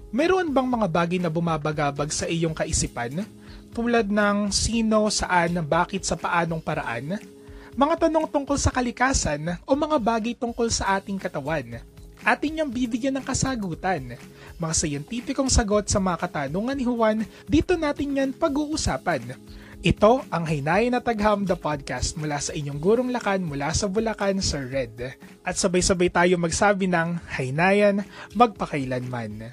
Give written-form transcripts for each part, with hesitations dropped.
Meron bang mga bagay na bumabagabag sa iyong kaisipan? Tulad ng sino, saan, bakit, sa paanong paraan? Mga tanong tungkol sa kalikasan o mga bagay tungkol sa ating katawan? Atin niyang bibigyan ng kasagutan. Mga scientificong sagot sa mga katanungan ni Juan, dito natin yan pag-uusapan. Ito ang Haynayan at Tagham, the podcast mula sa inyong gurong lakan mula sa Bulacan, Sir Red. At sabay-sabay tayo magsabi ng Haynayan magpakailanman.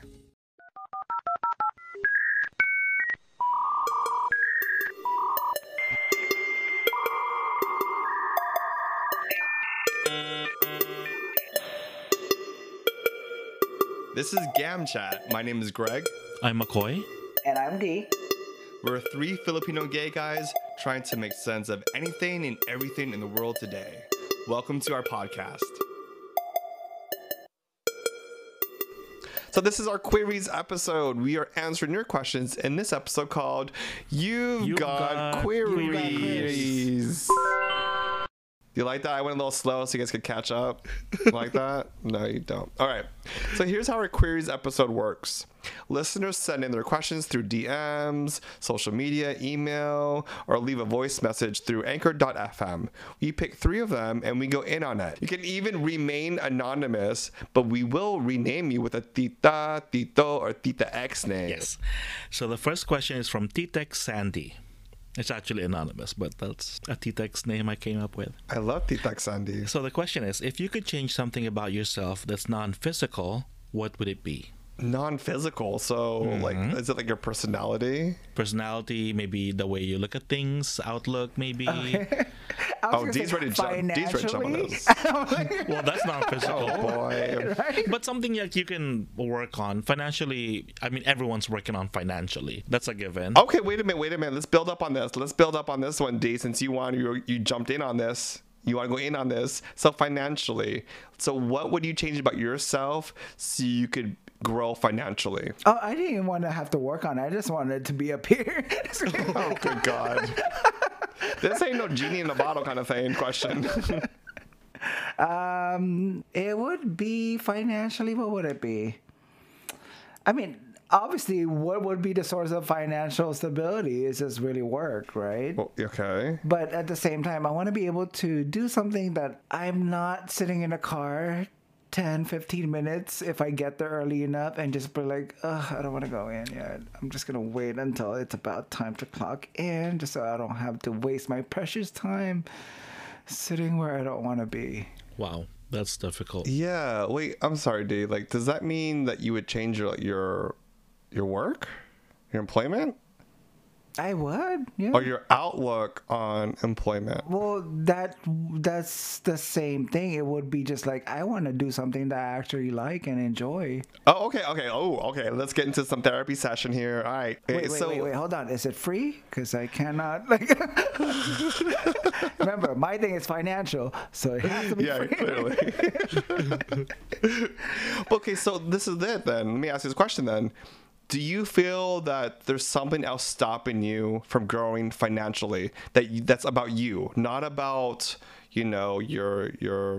This is Gam Chat. My name is Greg. I'm McCoy. And I'm D. We're three Filipino gay guys trying to make sense of anything and everything in the world today. Welcome to our podcast. So this is our queries episode. We are answering your questions in this episode called You've Got Queries. You like that? I went a little slow so you guys could catch up. Like that? No, you don't. All right. So here's how our queries episode works. Listeners send in their questions through DMs, social media, email, or leave a voice message through anchor.fm. We pick 3 of them and we go in on it. You can even remain anonymous, but we will rename you with a Tita, Tito, or Tita X name. Yes. So the first question is from Titex Sandy. It's actually anonymous, but that's a Titex name I came up with. I love Tita X Sandy. So the question is, if you could change something about yourself that's non-physical, what would it be? Non-physical, so like, is it like your personality? Personality, maybe the way you look at things, outlook, maybe. Oh, Dee's ready to jump on this. Well, that's not physical. Oh boy. Right? But something that you can work on financially. I mean, everyone's working on financially. That's a given. Okay, wait a minute. Let's build up on this one, D, since you jumped in on this. You want to go in on this. So financially. So what would you change about yourself so you could grow financially? Oh, I didn't even want to have to work on it. I just wanted to be up here. Oh, good God. This ain't no genie in a bottle kind of thing question. It would be financially, what would it be? I mean, obviously, what would be the source of financial stability is just really work, right? Well, okay. But at the same time, I want to be able to do something that I'm not sitting in a car 10, 15 minutes if I get there early enough and just be like, I don't want to go in yet. I'm just going to wait until it's about time to clock in just so I don't have to waste my precious time sitting where I don't want to be. Wow, that's difficult. Yeah, wait, I'm sorry, D. Like, does that mean that you would change your work? Your employment? I would, yeah. Or your outlook on employment? Well, that's the same thing. It would be just like, I want to do something that I actually like and enjoy. Oh, okay. Oh, okay. Let's get into some therapy session here. All right. Wait, hold on. Is it free? Because I cannot, like... Remember, my thing is financial, so it has to be free. Clearly. Okay, so this is it then. Let me ask you this question then. Do you feel that there's something else stopping you from growing financially that's about you, not about, your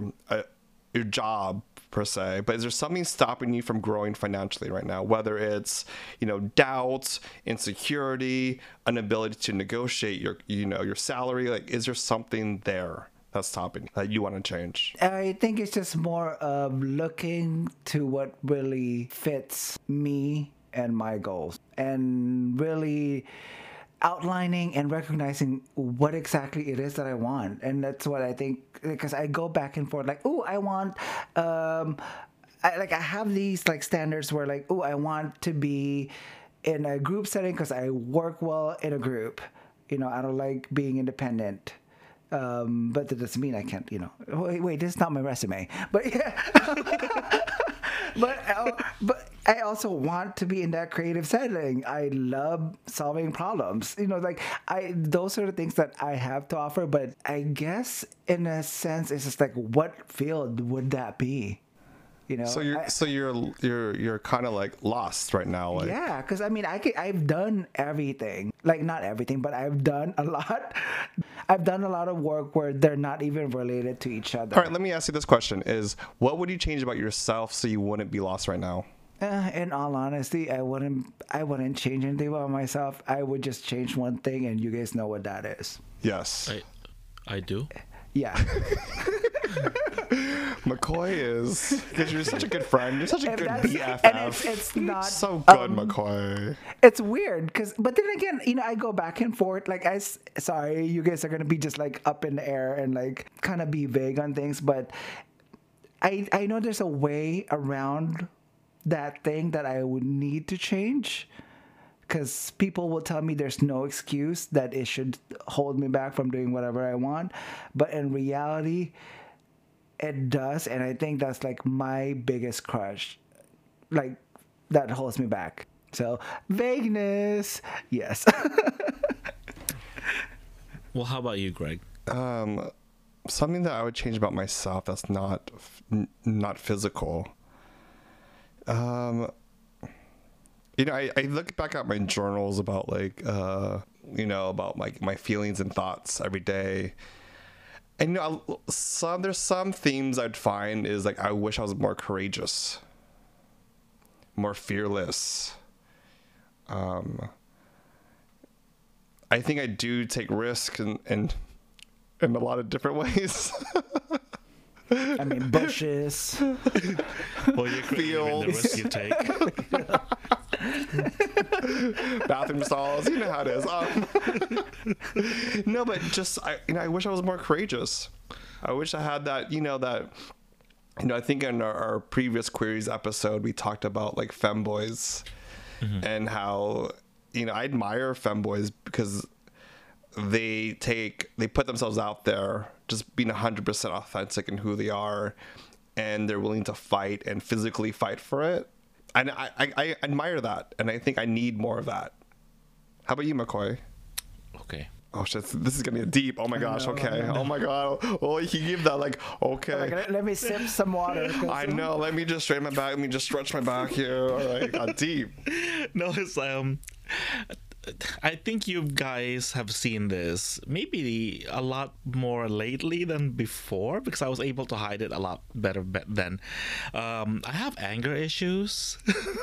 job per se, but is there something stopping you from growing financially right now? Whether it's, doubts, insecurity, inability to negotiate your salary, like, is there something there that's stopping you that you want to change? I think it's just more of looking to what really fits me and my goals, and really outlining and recognizing what exactly it is that I want. And that's what I think, because I go back and forth like, I want I have these like standards where like, I want to be in a group setting because I work well in a group. I don't like being independent. But that doesn't mean I can't, wait, this is not my resume, but yeah. But I also want to be in that creative setting. I love solving problems. Those are the things that I have to offer. But I guess in a sense, it's just like, what field would that be? So you're kind of like lost right now. Like. Yeah, because I've done everything. Like, not everything, but I've done a lot. I've done a lot of work where they're not even related to each other. All right, let me ask you this question: what would you change about yourself so you wouldn't be lost right now? In all honesty, I wouldn't change anything about myself. I would just change one thing, and you guys know what that is. Yes. I do. Yeah. McCoy is, because you're such a good friend. You're such a If good that's- BFF. and it's not so good, McCoy. It's weird but then again, I go back and forth. Like sorry, you guys are gonna be just like up in the air and like kind of be vague on things, but I know there's a way around that thing that I would need to change. Because people will tell me there's no excuse that it should hold me back from doing whatever I want. But in reality, it does. And I think that's like my biggest crush. Like, that holds me back. So, vagueness. Yes. Well, how about you, Greg? Something that I would change about myself that's not physical. I look back at my journals about like, about my feelings and thoughts every day. And, there's some themes I'd find is like, I wish I was more courageous, more fearless. I think I do take risks in a lot of different ways. I mean, bushes. Well, you're clear in the risk you take. Bathroom stalls, you know how it is. No, but just I wish I was more courageous. I wish I had that. I think in our previous queries episode we talked about like femboys, and how I admire femboys because they put themselves out there, just being 100% authentic in who they are, and they're willing to fight and physically fight for it. And I admire that, and I think I need more of that. How about you, McCoy? Okay. Oh shit, this is gonna be deep. Oh my gosh, okay. Oh my god. Oh, he gave that like, okay. Like, let me sip some water. I know, let me just straighten my back, let me just stretch my back here. All right, got deep. No, it's I think you guys have seen this maybe a lot more lately than before, because I was able to hide it a lot better then. I have anger issues.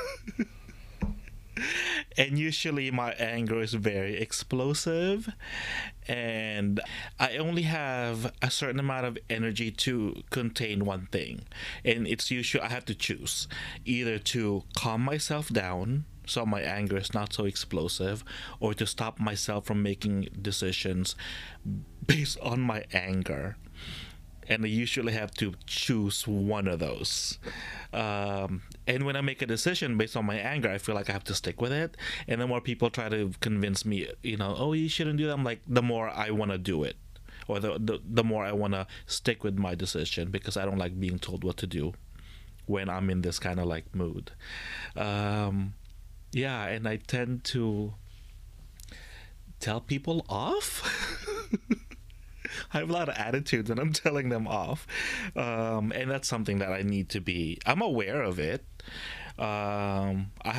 And usually my anger is very explosive, and I only have a certain amount of energy to contain one thing, and it's usually I have to choose either to calm myself down so my anger is not so explosive, or to stop myself from making decisions based on my anger. And I usually have to choose one of those. And when I make a decision based on my anger, I feel like I have to stick with it. And the more people try to convince me, oh, you shouldn't do that, I'm like, the more I want to do it. Or the more I want to stick with my decision, because I don't like being told what to do when I'm in this kind of like mood. Yeah, and I tend to tell people off. I have a lot of attitudes and I'm telling them off. And that's something that I need to be. I'm aware of it. I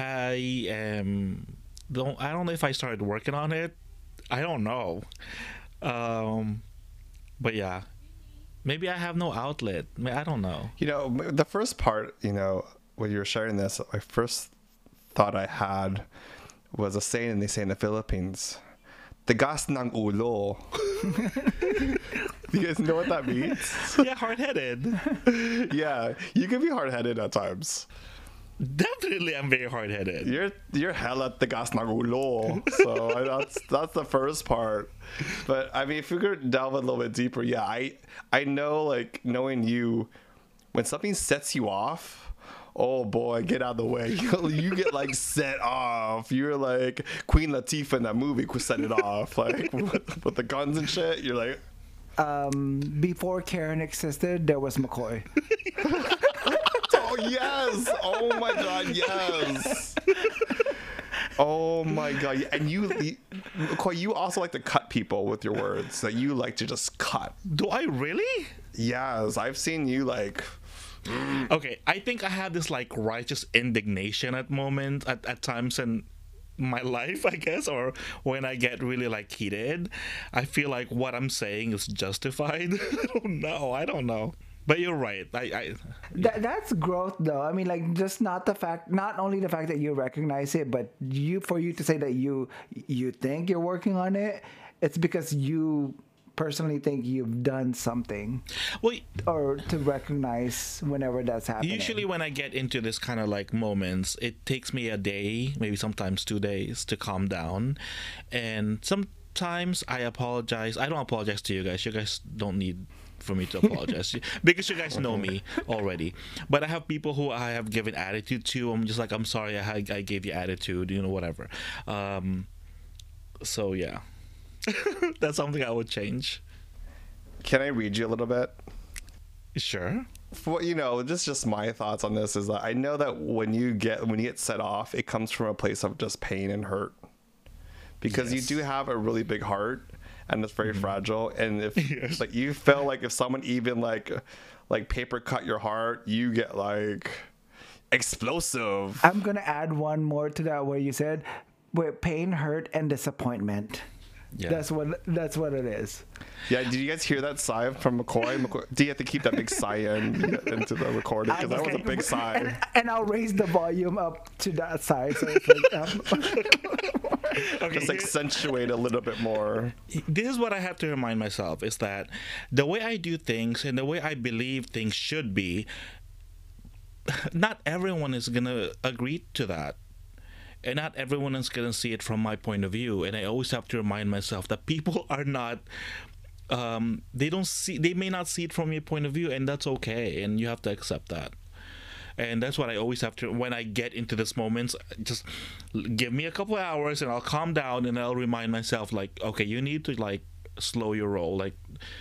don't know if I started working on it. I don't know. But yeah, maybe I have no outlet. I don't know. The first part, when you were sharing this, my first thought I had was a saying they say in the Philippines. Tigas ng ulo. Do you guys know what that means? Yeah, hard-headed. Yeah, you can be hard-headed at times. Definitely, I'm very hard-headed. You're hella tigas ng ulo. So that's the first part. But I mean, if we could delve a little bit deeper, yeah, I know, like, knowing you, when something sets you off, oh boy, get out of the way. You get like set off. You're like Queen Latifah in that movie who set it off. Like with the guns and shit. You're like... Before Karen existed, there was McCoy. Oh, yes. Oh my God, yes. Oh my God. And McCoy, you also like to cut people with your words. That you like to just cut. Do I really? Yes, I've seen you like... Okay, I think I have this like righteous indignation at times in my life, I guess, or when I get really like heated. I feel like what I'm saying is justified. I don't know. But you're right. That's growth, though. I mean, like, just not only the fact that you recognize it, but for you to say that you think you're working on it, it's because you personally think you've done something, well, or to recognize whenever that's happening. usually when I get into this kind of like moments, it takes me a day, maybe sometimes 2 days to calm down, and sometimes I apologize. I don't apologize to you guys. You guys don't need for me to apologize because you guys know me already. But I have people who I have given attitude to. I'm just like, I'm sorry, I gave you attitude, whatever. So yeah. That's something I would change. Can I read you a little bit? Sure. Just my thoughts on this is that I know that when you get set off, it comes from a place of just pain and hurt, because you do have a really big heart and it's very fragile. And if like you feel like if someone even like paper cut your heart, you get like explosive. I'm gonna add one more to that, where you said with pain, hurt, and disappointment. Yeah. That's what it is. Yeah, did you guys hear that sigh from McCoy? Do you have to keep that big sigh into the recording? Because that was a big sigh. And I'll raise the volume up to that side, so it's like, Okay, just accentuate a little bit more. this is what I have to remind myself, is that the way I do things and the way I believe things should be, not everyone is gonna agree to that. And not everyone is going to see it from my point of view. And I always have to remind myself that people are not, they may not see it from your point of view, and that's okay. And you have to accept that. And that's what I always have to, when I get into this moments, just give me a couple of hours and I'll calm down and I'll remind myself, like, okay, you need to like slow your roll. Like,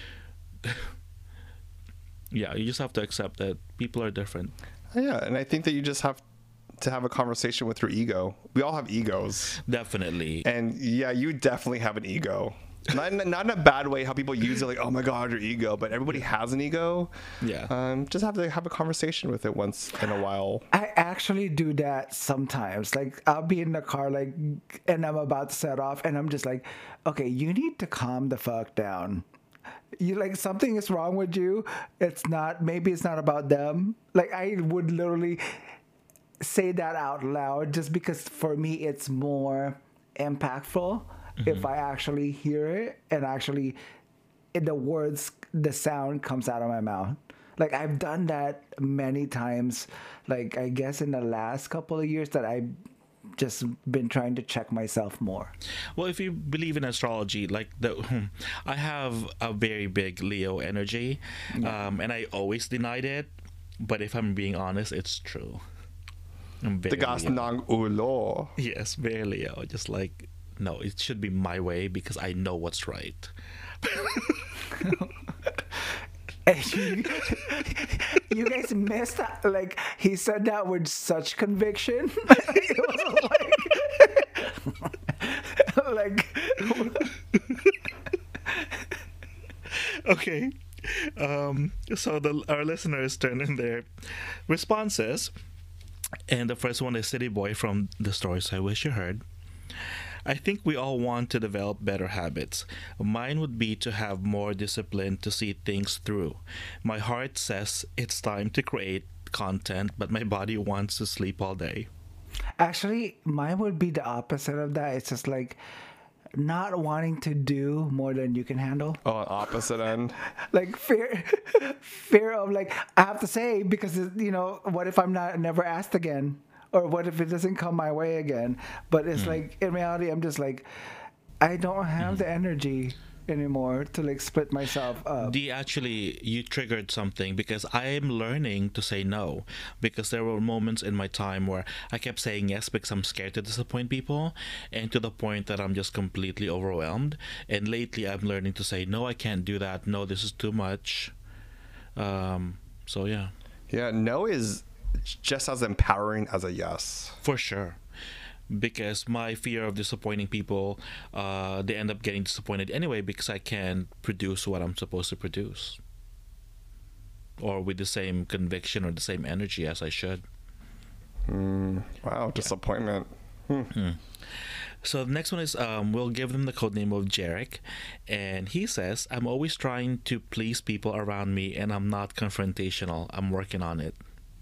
yeah, you just have to accept that people are different. Yeah, and I think that you just have to have a conversation with your ego. We all have egos. Definitely. And yeah, you definitely have an ego. Not in a bad way, how people use it like, oh my God, your ego. But everybody has an ego. Yeah. Just have to have a conversation with it once in a while. I actually do that sometimes. Like, I'll be in the car, like, and I'm about to set off, and I'm just like, okay, you need to calm the fuck down. You like, something is wrong with you. Maybe it's not about them. Like, I would literally say that out loud, just because for me it's more impactful if I actually hear it and actually the sound comes out of my mouth. Like, I've done that many times. Like, I guess in the last couple of years that I've just been trying to check myself more. Well, if you believe in astrology, like I have a very big Leo energy, and I always denied it. But if I'm being honest, it's true. Tigas ng ulo. Yes, very Leo. Just like, no, it should be my way because I know what's right. You guys missed that. Like, he said that with such conviction. It was like Okay. So our listeners turn in their responses. And the first one is City Boy from The Stories I Wish You Heard. I think we all want to develop better habits. Mine would be to have more discipline to see things through. My heart says it's time to create content, but my body wants to sleep all day. Actually, mine would be the opposite of that. It's just like not wanting to do more than you can handle. Oh, opposite end. Like fear of, like, I have to say, because what if I'm never asked again, or what if it doesn't come my way again? But it's like, in reality, I'm just like, I don't have the energy anymore to like split myself up. You triggered something, because I am learning to say no, because there were moments in my time where I kept saying yes because I'm scared to disappoint people, and to the point that I'm just completely overwhelmed. And lately I'm learning to say no, I can't do that. No, this is too much. So yeah. Yeah, no is just as empowering as a yes. For sure. Because my fear of disappointing people, they end up getting disappointed anyway, because I can't produce what I'm supposed to produce, or with the same conviction or the same energy as I should. Wow, disappointment. So the next one is we'll give them the code name of Jarek, and he says, "I'm always trying to please people around me, and I'm not confrontational. I'm working on it."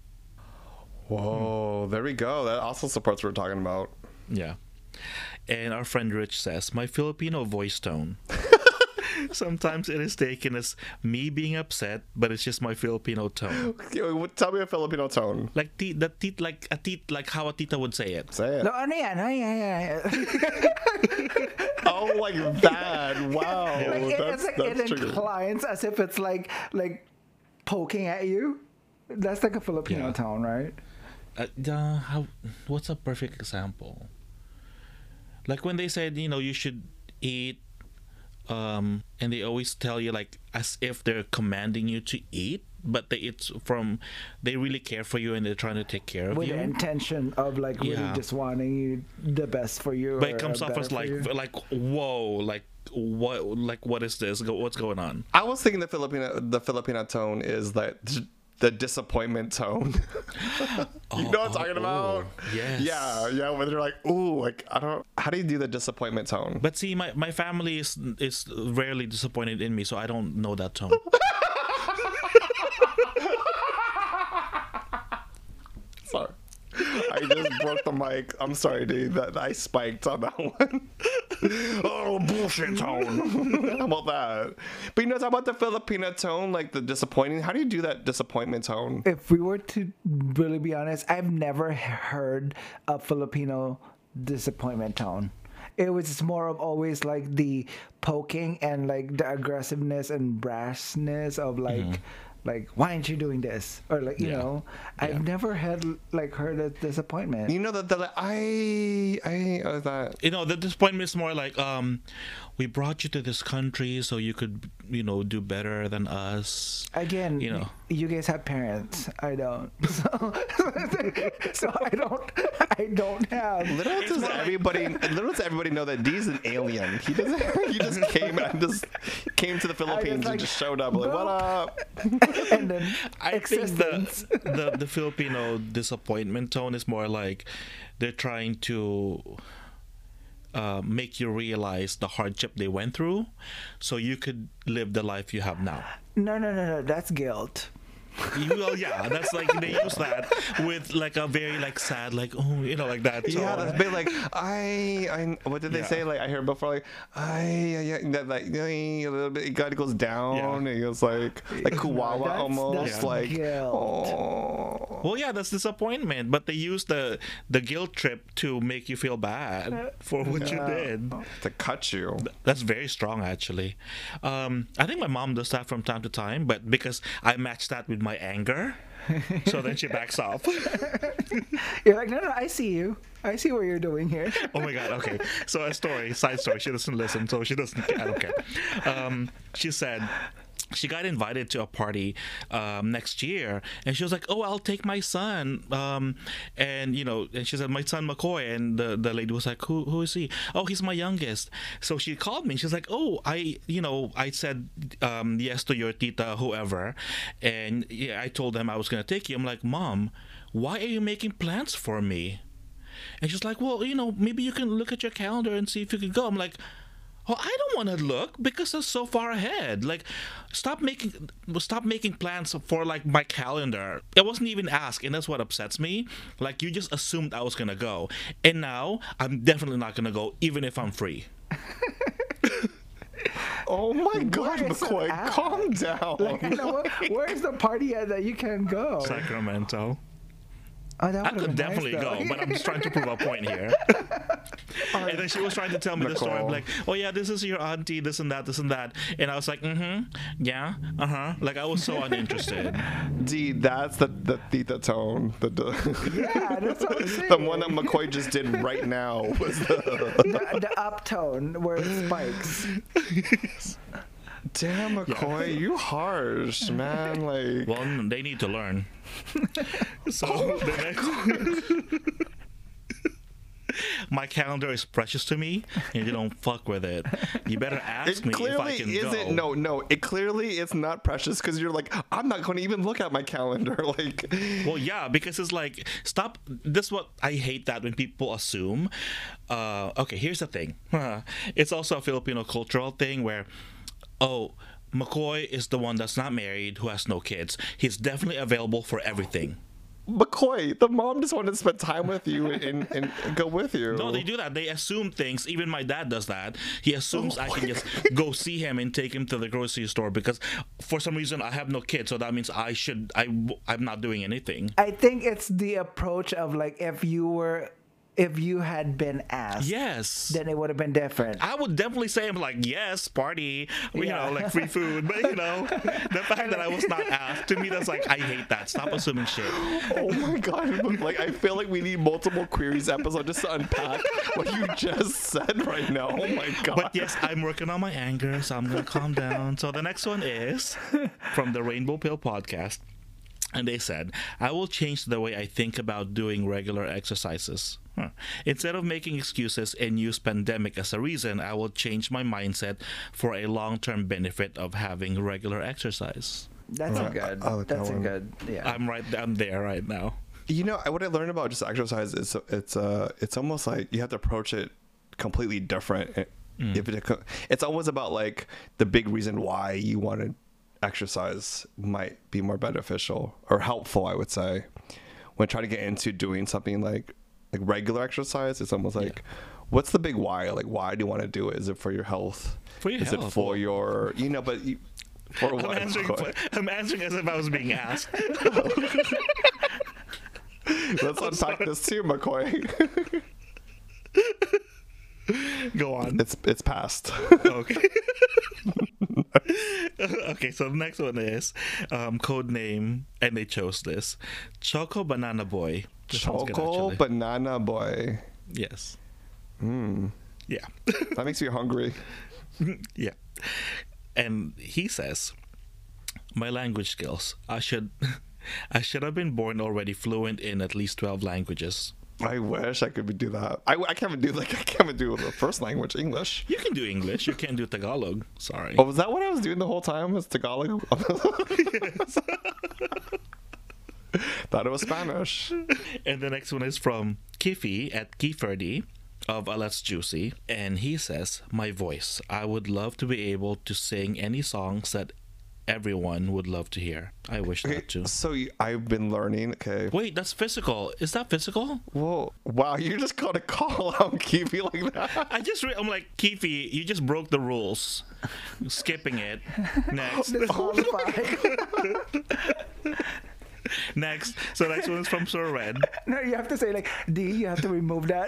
Whoa, there we go. That also supports what we're talking about. Yeah. And our friend Rich says, "My Filipino voice tone. Sometimes it is taken as me being upset, but it's just my Filipino tone. Tell me a Filipino tone. Like like how a tita would say it. Say it. No, ano yan? Ay, ay, ay. Oh, like that. Wow. It's like it tricky. inclines as if it's like poking at you. That's like a Filipino Yeah. tone, right? What's a perfect example? Like when they said, you should eat, and they always tell you like as if they're commanding you to eat, but they really care for you and they're trying to take care of With you. the intention of like really Yeah. just wanting you the best for you. But or it comes off better as for you. like whoa, like what is this? What's going on? I was thinking the Filipino tone is that the disappointment tone. You know what I'm talking about? Yes. Yeah. When they're like, ooh, like I don't. How do you do the disappointment tone? But see, my family is rarely disappointed in me, so I don't know that tone. Sorry. I just broke the mic. I'm sorry, dude. That I spiked on that one. Oh, bullshit tone. How about that? But you know, talk about the Filipino tone, like the disappointing. How do you do that disappointment tone? If we were to really be honest, I've never heard a Filipino disappointment tone. It was just more of always like the poking and like the aggressiveness and brashness of like why aren't you doing this, or like you Yeah. know, I've never had like heard a disappointment. You know that they're like, that. The disappointment is more like, we brought you to this country so you could, do better than us. Again, You know. you guys have parents. I don't. So I don't have. Little does everybody know that D's an alien. He just came to the Philippines like, and just showed up like, what up? And then I think existence. the Filipino disappointment tone is more like they're trying to make you realize the hardship they went through so you could live the life you have now. No. That's guilt. Well, yeah, that's like they use that with like a very like sad, like like that tone. Yeah, that's big. Like I what did they Yeah. say? Like I heard before, like that like a little bit. It goes down. Yeah. And it goes like Kuwawa That's almost. Like guilt. oh. Well, yeah, that's disappointment, but they use the guilt trip to make you feel bad for what you did. To cut you. That's very strong, actually. I think my mom does that from time to time, but because I match that with my anger, so then she backs off. You're like, no, I see you. I see what you're doing here. Oh my god, okay. So side story, she doesn't listen, so she doesn't, I don't care. She said she got invited to a party next year, and she was like, "Oh, I'll take my son." And she said, "My son McCoy." And the lady was like, "Who is he?" "Oh, he's my youngest." So she called me. She's like, "Oh, I said yes to your tita, whoever, and yeah, I told them I was gonna take you." I'm like, "Mom, why are you making plans for me?" And she's like, "Well, maybe you can look at your calendar and see if you can go." I'm like, "Well, I don't want to look because it's so far ahead. Like, stop making plans for like my calendar. It wasn't even asked, and that's what upsets me. Like, you just assumed I was gonna go, and now I'm definitely not gonna go, even if I'm free." Oh my God, Where is it McCoy, at? calm down. Like, you know what? Where's the party at that you can go? Sacramento. Oh, that I would've could been nice, definitely though. go, but I'm just trying to prove a point here. And then she was trying to tell me the story. I'm Nicole. like, "Oh yeah, this is your auntie, this and that, and I was like, yeah, Like I was so uninterested. D, that's the theta tone. Yeah, that's what I'm saying. The one that McCoy just did right now was the uptone where it spikes. Damn, McCoy, you harsh, man. Like, Well, they need to learn. So the next. my calendar is precious to me, and you don't fuck with it. You better ask me if I can go. No, it clearly is not precious because you're like, I'm not going to even look at my calendar. Like, well, yeah, because it's like, stop. This is what I hate, that when people assume. Okay, here's the thing. It's also a Filipino cultural thing where, oh, McCoy is the one that's not married, who has no kids. He's definitely available for everything. McCoy, the mom just wanted to spend time with you and go with you. No, they do that. They assume things. Even my dad does that. He assumes I can just go see him and take him to the grocery store because for some reason I have no kids, so that means I'm not doing anything. I think it's the approach of like if you had been asked, yes, then it would have been different. I would definitely say, I'm like, yes, party, you know, like free food. But, you know, the fact that I was not asked, to me, that's like, I hate that. Stop assuming shit. Oh my God. Like, I feel like we need multiple queries episode just to unpack what you just said right now. Oh my God. But yes, I'm working on my anger, so I'm going to calm down. So the next one is from the Rainbow Pill podcast. And they said, I will change the way I think about doing regular exercises. Instead of making excuses and use pandemic as a reason, I will change my mindset for a long-term benefit of having regular exercise. That's a good. That's a good. Yeah. I'm there right now. You know, what I learned about just exercise is it's almost like you have to approach it completely different. It's always about like the big reason why you want to exercise might be more beneficial or helpful, I would say, when trying to get into doing something like regular exercise. It's almost like, what's the big why? Like, why do you want to do it? Is it for your health? Is it for your, you know, but for what? I'm answering as if I was being asked. Let's unpack this too, McCoy. Go on. It's past. Okay. Okay, so the next one is code name, and they chose this, Choco Banana Boy. Choco Banana Boy. Yes. Yeah. That makes me hungry. Yeah. And he says, my language skills. I should have been born already fluent in at least 12 languages. I wish I could do that. I can't even do the first language, English. You can do English. You can't do Tagalog. Sorry. Oh, was that what I was doing the whole time? Was Tagalog? Yes. Thought it was Spanish. And the next one is from Kiffy at Kieferdy of Let's Juicy. And he says, my voice. I would love to be able to sing any songs that everyone would love to hear. I wish that too. So I've been learning. Okay. Wait, that's physical. Is that physical? Whoa! Wow, you just got to call out Kiwi like that. I'm like, Kiwi, you just broke the rules. Skipping it. Next. Next. So next one is from Sir Red. No, you have to say like D. You have to remove that.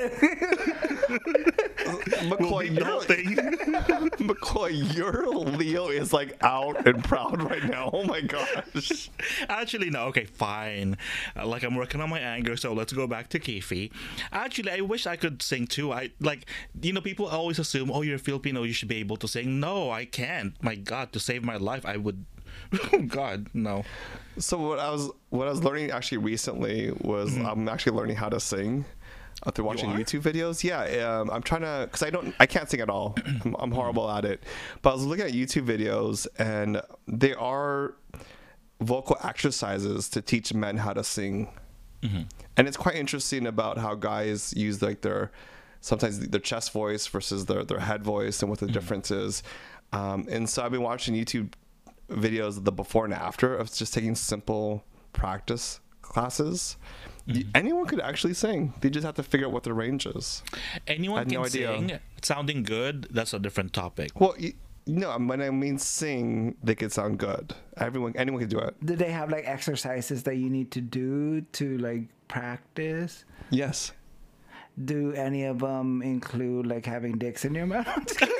McCoy, your Leo is like out and proud right now. Oh my gosh. Actually, no. Okay, fine. Like, I'm working on my anger, so let's go back to Kifi. Actually, I wish I could sing too. People always assume, oh, you're Filipino, you should be able to sing. No, I can't. My God, to save my life, I would. Oh God, no. So what I was learning actually recently was I'm actually learning how to sing through watching YouTube videos. Yeah, I'm trying to, because I can't sing at all. I'm horrible at it. But I was looking at YouTube videos, and there are vocal exercises to teach men how to sing, and it's quite interesting about how guys use like sometimes their chest voice versus their head voice and what the difference is. And so I've been watching YouTube videos of the before and after of just taking simple practice classes. Anyone could actually sing. They just have to figure out what their range is. Anyone can sing. Sounding good, that's a different topic. Well, when I mean sing, they could sound good. Anyone can do it. Do they have like exercises that you need to do to like practice? Yes. Do any of them include like having dicks in your mouth?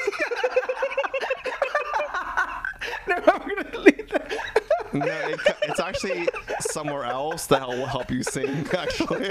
No, I'm gonna leave that. No, it's actually somewhere else that will help you sing, actually.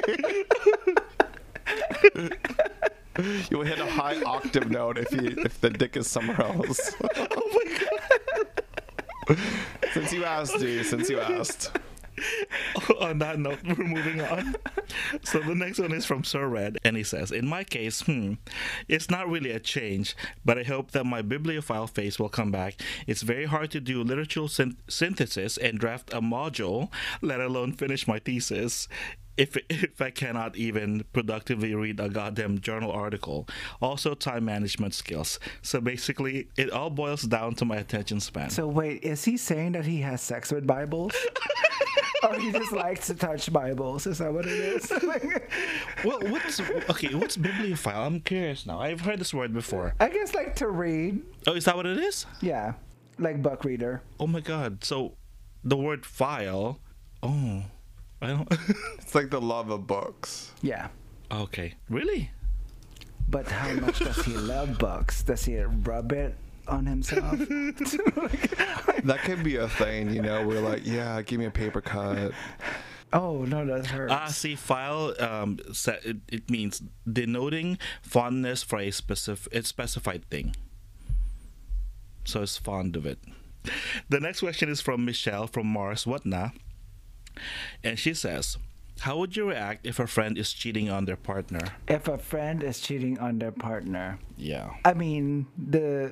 You'll hit a high octave note if the dick is somewhere else. Oh my God. Since you asked, dude. Since you asked. Oh On that note, we're moving on. So the next one is from Sir Red, and he says, in my case, it's not really a change, but I hope that my bibliophile face will come back. It's very hard to do literature synthesis and draft a module, let alone finish my thesis. If I cannot even productively read a goddamn journal article. Also, time management skills. So basically, it all boils down to my attention span. So wait, is he saying that he has sex with Bibles? Or he just likes to touch Bibles? Is that what it is? Well, what's bibliophile? I'm curious now. I've heard this word before. I guess like to read. Oh, is that what it is? Yeah, like book reader. Oh my god. So, the word file. Oh, I don't. It's like the love of books. Yeah. Okay. Really? But how much does he love books? Does he rub it on himself? That could be a thing, you know. We're like, yeah, give me a paper cut. Oh no, that hurts. See, file. It means denoting fondness for a specified thing. So it's fond of it. The next question is from Michelle from Mars Whatna, and she says, "How would you react if a friend is cheating on their partner?" If a friend is cheating on their partner, Yeah. I mean the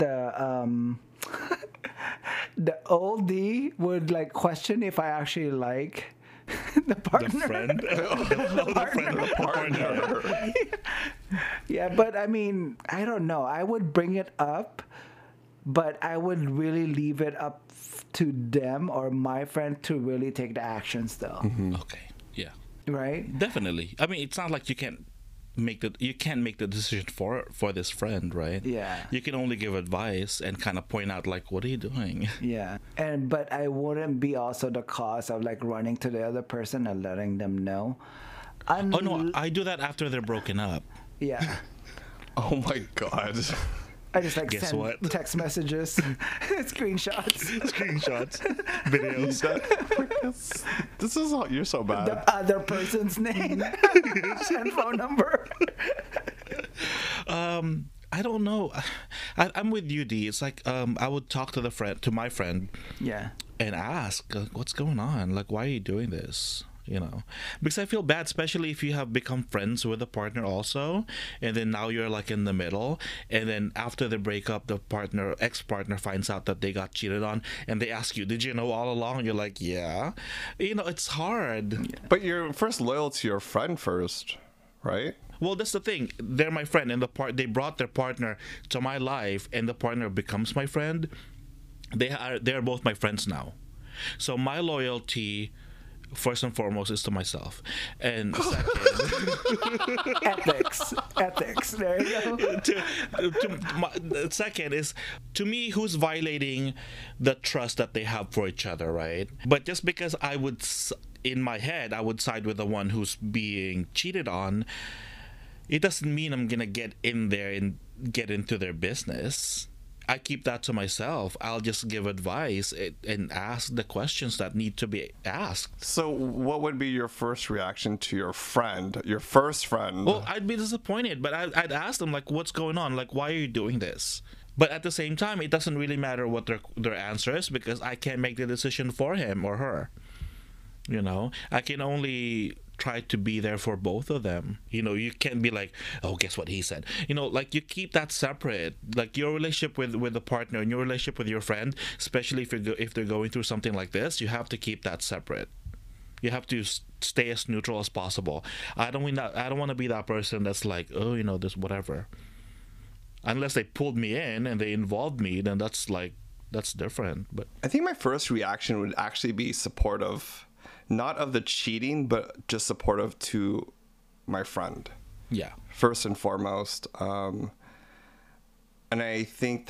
the oldie would like question if I actually like the partner. The friend. The partner. Yeah, but I mean, I don't know. I would bring it up, but I would really leave it up to them or my friend to really take the action still. Okay. Yeah. Right? Definitely. I mean, it's not like you can't make the decision for this friend, right? Yeah. You can only give advice and kind of point out like, what are you doing? Yeah. But I wouldn't be also the cause of like running to the other person and letting them know. Oh no, I do that after they're broken up. Yeah. Oh my god. I just like Guess send what? text messages, screenshots, Videos. This is all, you're so bad. the other person's name and phone number. I don't know. I'm with you, D. It's like I would talk to my friend, Yeah. and ask, what's going on? Like, why are you doing this? You know, because I feel bad, especially if you have become friends with a partner also, and then now you're like in the middle, and then after the breakup, the ex-partner finds out that they got cheated on, and they ask you, did you know all along? You're like, yeah. You know, it's hard. But you're first loyal to your friend first, right? Well, that's the thing. They're my friend, and they brought their partner to my life, and the partner becomes my friend. They're both my friends now. So my loyalty, first and foremost, is to myself, and second, ethics. There you go. second is, to me, who's violating the trust that they have for each other, right? But just because in my head, I would side with the one who's being cheated on, it doesn't mean I'm gonna get in there and get into their business. I keep that to myself. I'll just give advice and ask the questions that need to be asked. So what would be your first reaction to your friend, your first friend? Well, I'd be disappointed, but I'd ask them, like, what's going on? Like, why are you doing this? But at the same time, it doesn't really matter what their answer is, because I can't make the decision for him or her. You know, I can only try to be there for both of them. You know, you can't be like, oh, guess what he said. You know, like, you keep that separate. Like, your relationship with the partner and your relationship with your friend, especially if they're going through something like this, you have to keep that separate. You have to stay as neutral as possible. I don't want to be that person that's like, oh, you know, this whatever. Unless they pulled me in and they involved me, then that's different. But I think my first reaction would actually be supportive. Not of the cheating, but just supportive to my friend. yeah. First and foremost. And I think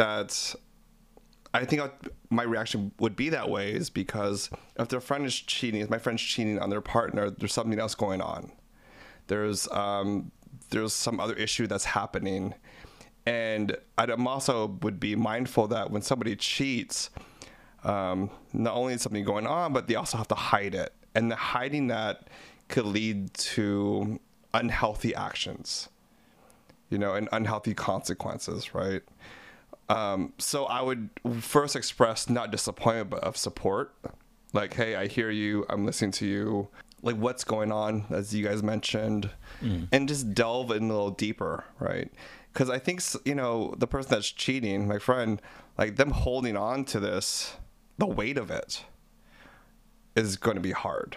my reaction would be that way is because if their friend is cheating, if my friend's cheating on their partner, there's something else going on. There's some other issue that's happening. And I'm also would be mindful that when somebody cheats, not only is something going on, but they also have to hide it. And the hiding that could lead to unhealthy actions, you know, and unhealthy consequences, right? So I would first express not disappointment, but of support Like, hey, I hear you. I'm listening to you. Like, what's going on, as you guys mentioned, and just delve in a little deeper, right? Because I think, the person that's cheating, my friend, like them holding on to this, the weight of it is going to be hard,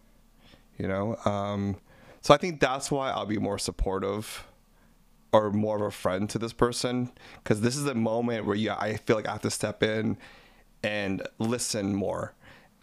So I think that's why I'll be more supportive or more of a friend to this person, because this is a moment where I feel like I have to step in and listen more,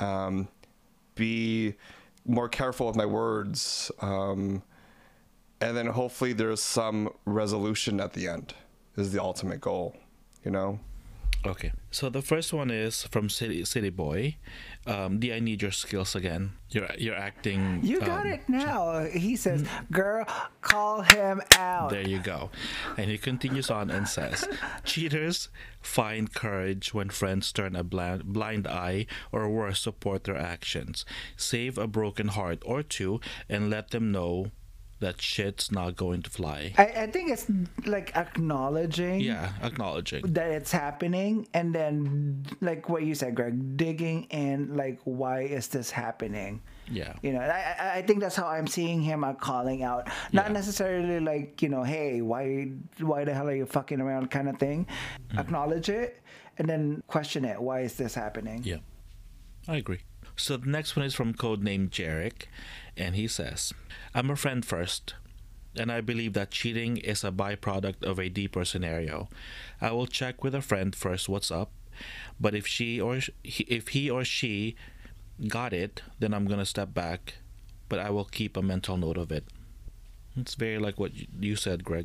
be more careful with my words, and then hopefully there's some resolution at the end is the ultimate goal, Okay, so the first one is from City Boy. D, I need your skills again. You're acting. You got it now. He says, "Girl, call him out." There you go. And he continues on and says, "Cheaters find courage when friends turn a blind eye or worse, support their actions. Save a broken heart or two and let them know that shit's not going to fly." I think it's like acknowledging. Yeah, acknowledging that it's happening, and then like what you said, Greg, digging in, like, why is this happening? Yeah. I think that's how I'm seeing him calling out. Not necessarily like, hey, why the hell are you fucking around kind of thing. Acknowledge it and then question it. Why is this happening? Yeah, I agree. So the next one is from codename Jarek, and he says, "I'm a friend first, and I believe that cheating is a byproduct of a deeper scenario. I will check with a friend first what's up, but if he or she got it, then I'm gonna step back, but I will keep a mental note of it." It's very like what you said, Greg.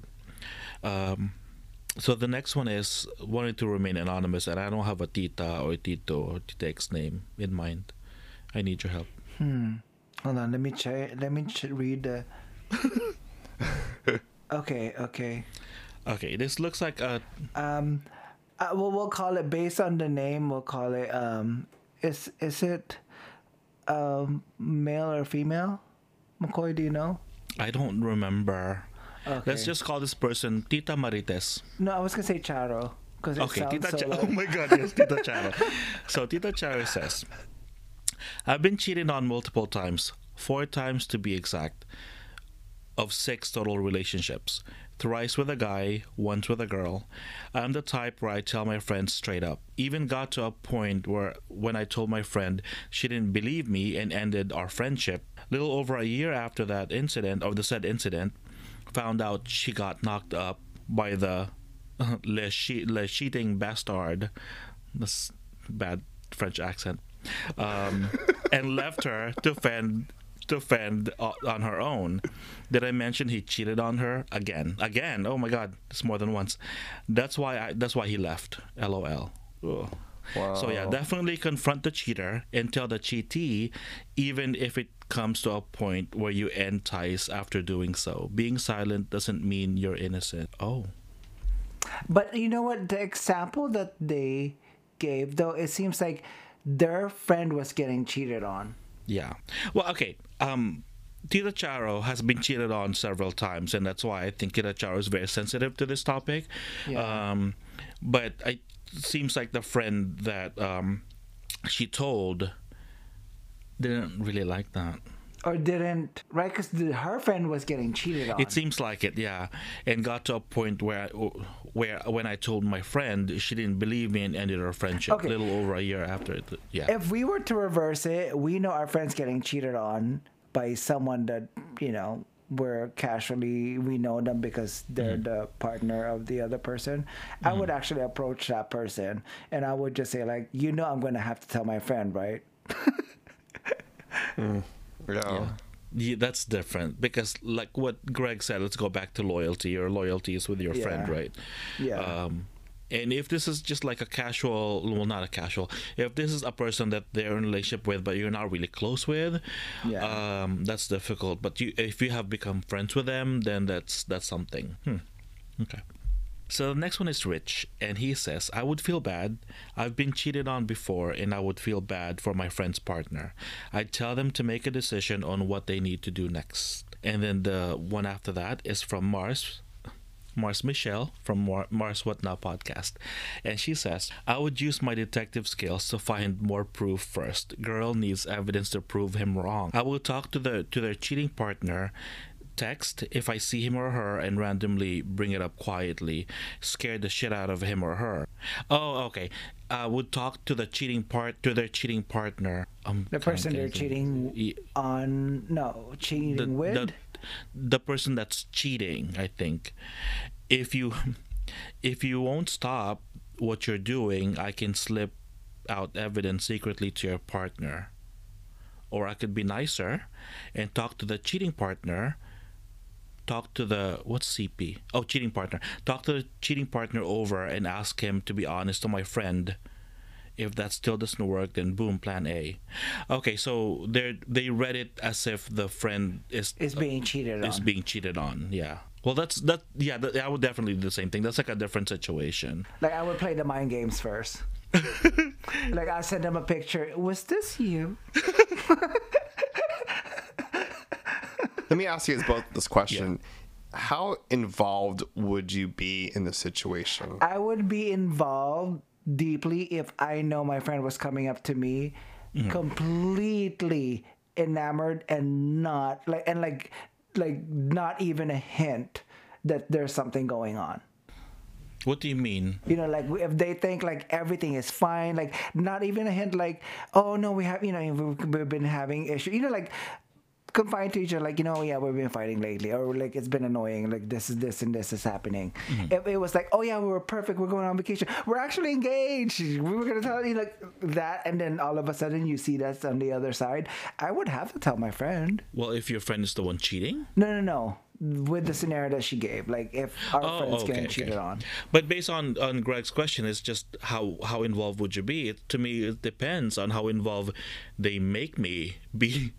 So the next one is wanting to remain anonymous, and I don't have a tita or tito or tite's name in mind. I need your help. Hold on, let me check. Let me read the. Okay. Okay, this looks like a. We'll call it based on the name. We'll call it. Is it, male or female? McCoy, do you know? I don't remember. Okay. Let's just call this person Tita Marites. No, I was gonna say Charo because it Okay, sounds Tita so. Charo. Like... Oh my God, yes, Tita Charo. So Tita Charo says, "I've been cheated on multiple times, 4 times to be exact, of 6 total relationships. Thrice with a guy, once with a girl. I'm the type where I tell my friends straight up. Even got to a point where when I told my friend, she didn't believe me and ended our friendship. Little over a year after that incident, or the said incident, found out she got knocked up by the le cheating bastard." That's bad French accent. And left her to fend on her own. Did I mention he cheated on her again? Oh my God, it's more than once. That's why he left. LOL. Ugh. Wow. So yeah, definitely confront the cheater and tell the cheatee, even if it comes to a point where you end ties after doing so. Being silent doesn't mean you're innocent. Oh. But you know what? The example that they gave, though, it seems like their friend was getting cheated on. Yeah. Well, okay. Tita Charo has been cheated on several times, and that's why I think Tita Charo is very sensitive to this topic. Yeah. But it seems like the friend that she told didn't really like that. Or didn't, right? Because her friend was getting cheated on. It seems like it, yeah. And got to a point where when I told my friend, she didn't believe me and ended our friendship. Okay. A little over a year after it. Yeah. If we were to reverse it, we know our friend's getting cheated on by someone that, we know them because they're the partner of the other person. I would actually approach that person and I would just say, like, I'm going to have to tell my friend, right? Yeah. Yeah, that's different because, like what Greg said, let's go back to loyalty. Your loyalty is with your friend, right? Yeah. And if this is just like not a casual, if this is a person that they're in a relationship with, but you're not really close with, that's difficult. But if you have become friends with them, then that's something. Okay. So the next one is Rich, and he says, "I would feel bad. I've been cheated on before, and I would feel bad for my friend's partner. I'd tell them to make a decision on what they need to do next." And then the one after that is from Mars. Mars Michelle from Mars What Now podcast. And she says, I would use my detective skills to find more proof first. Girl needs evidence to prove him wrong. I will talk to their cheating partner, text if I see him or her, and randomly bring it up quietly, scare the shit out of him or her. Oh, okay. Would talk to their cheating partner. The person they're cheating on, no, cheating with? The person that's cheating, I think. If you won't stop what you're doing, I can slip out evidence secretly to your partner. Or I could be nicer and talk to the cheating partner. Talk to the cheating partner. Talk to the cheating partner over and ask him to be honest to my friend. If that still doesn't work, then boom, plan A. Okay, so they read it as if the friend is being cheated on. Is being cheated on, yeah. Well, I would definitely do the same thing. That's like a different situation. Like, I would play the mind games first. Like, I send them a picture. Was this you? Let me ask you guys both this question. Yeah. How involved would you be in the situation? I would be involved deeply if I know my friend was coming up to me completely enamored and not not even a hint that there's something going on. What do you mean? You know, like, if they think like everything is fine, like not even a hint, like, oh no, we have, we've been having issues, like, confined to each other, like, yeah, we've been fighting lately, or like it's been annoying, like this and this is happening. If it was like, oh yeah, we were perfect, we're going on vacation, we're actually engaged, we were gonna tell you like that, and then all of a sudden you see that's on the other side, I would have to tell my friend. Well, if your friend is the one cheating? No. With the scenario that she gave, like if our friend's getting cheated on. But based on Greg's question, it's just how involved would you be? To me, it depends on how involved they make me be.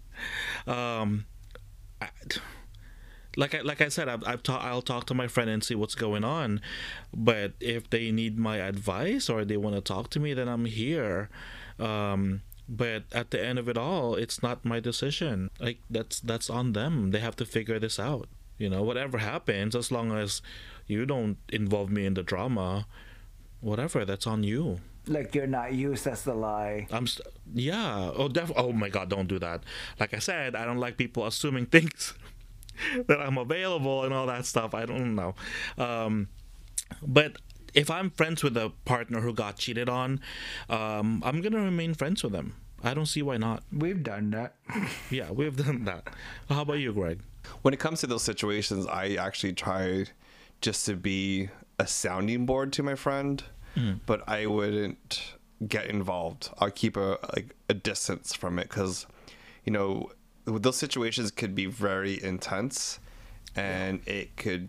Like I said, I'll talk to my friend and see what's going on. But if they need my advice or they want to talk to me, then I'm here. But at the end of it all, it's not my decision. Like, that's on them. They have to figure this out. Whatever happens, as long as you don't involve me in the drama, whatever, that's on you. Like, you're not used, that's the lie. Yeah. Oh my God, don't do that. Like I said, I don't like people assuming things that I'm available and all that stuff. I don't know. But if I'm friends with a partner who got cheated on, I'm gonna remain friends with them. I don't see why not. We've done that. Yeah, we've done that. How about you, Greg? When it comes to those situations, I actually try just to be a sounding board to my friend, but I wouldn't get involved. I'll keep a distance from it because, those situations could be very intense, and it could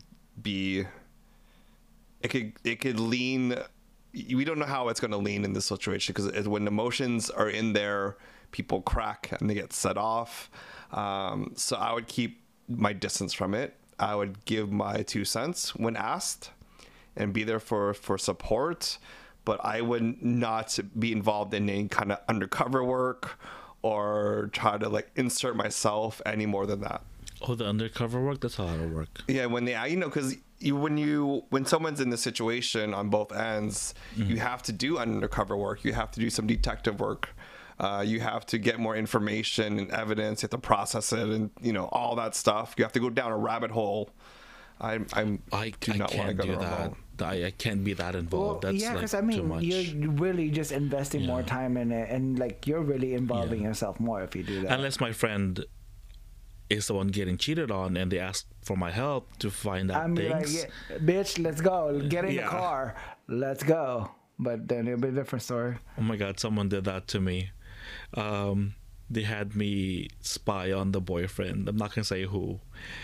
lean. We don't know how it's going to lean in this situation because when emotions are in there, people crack and they get set off. So I would keep my distance from it. I would give my 2 cents when asked and be there for support, but I would not be involved in any kind of undercover work or try to like insert myself any more than that. Oh, the undercover work? That's a lot of work. Yeah, when they, because when someone's in the situation on both ends, you have to do undercover work. You have to do some detective work. You have to get more information and evidence. You have to process it, and all that stuff. You have to go down a rabbit hole. I do not want to go down that. I can't be that involved. Well, that's because too much. You're really just investing more time in it, and like you're really involving yourself more if you do that. Unless my friend is the one getting cheated on and they ask for my help to find out things. Like, bitch, let's go. Get in the car. Let's go. But then it'll be a different story. Oh my God, someone did that to me. They had me spy on the boyfriend. I'm not going to say who.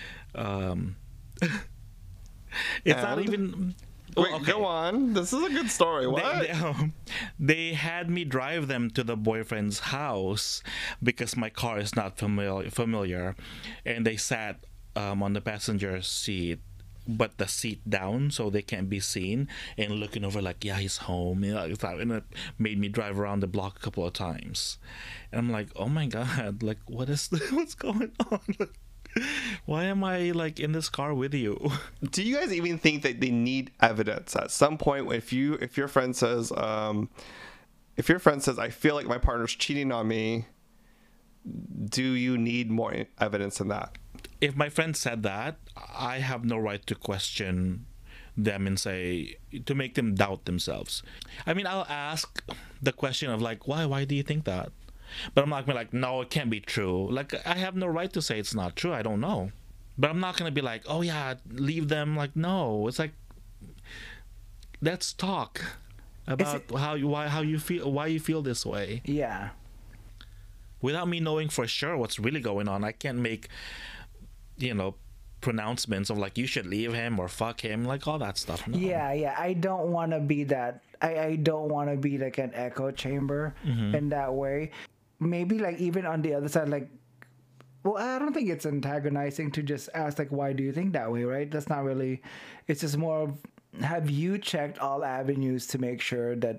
It's not even... Wait, go on. This is a good story. What? They had me drive them to the boyfriend's house because my car is not familiar. And they sat on the passenger seat, but the seat down so they can't be seen, and looking over like, yeah, he's home. And it made me drive around the block a couple of times. And I'm like, oh my God, like, what's going on? Why am I like in this car with you? Do you guys even think that they need evidence at some point? If your friend says, I feel like my partner's cheating on me, do you need more evidence than that? If my friend said that, I have no right to question them and say, to make them doubt themselves. I mean, I'll ask the question of like, why do you think that? But I'm not gonna be like, no, it can't be true. Like, I have no right to say it's not true. I don't know. But I'm not gonna be like, oh yeah, leave them. Like, no. It's like, let's talk about why you feel this way. Yeah. Without me knowing for sure what's really going on, I can't make, pronouncements of like, you should leave him or fuck him, like all that stuff. No. Yeah. I don't want to be that. I don't want to be like an echo chamber in that way. Maybe like even on the other side, like, well, I don't think it's antagonizing to just ask like, why do you think that way, right? That's not really. It's just more of, have you checked all avenues to make sure that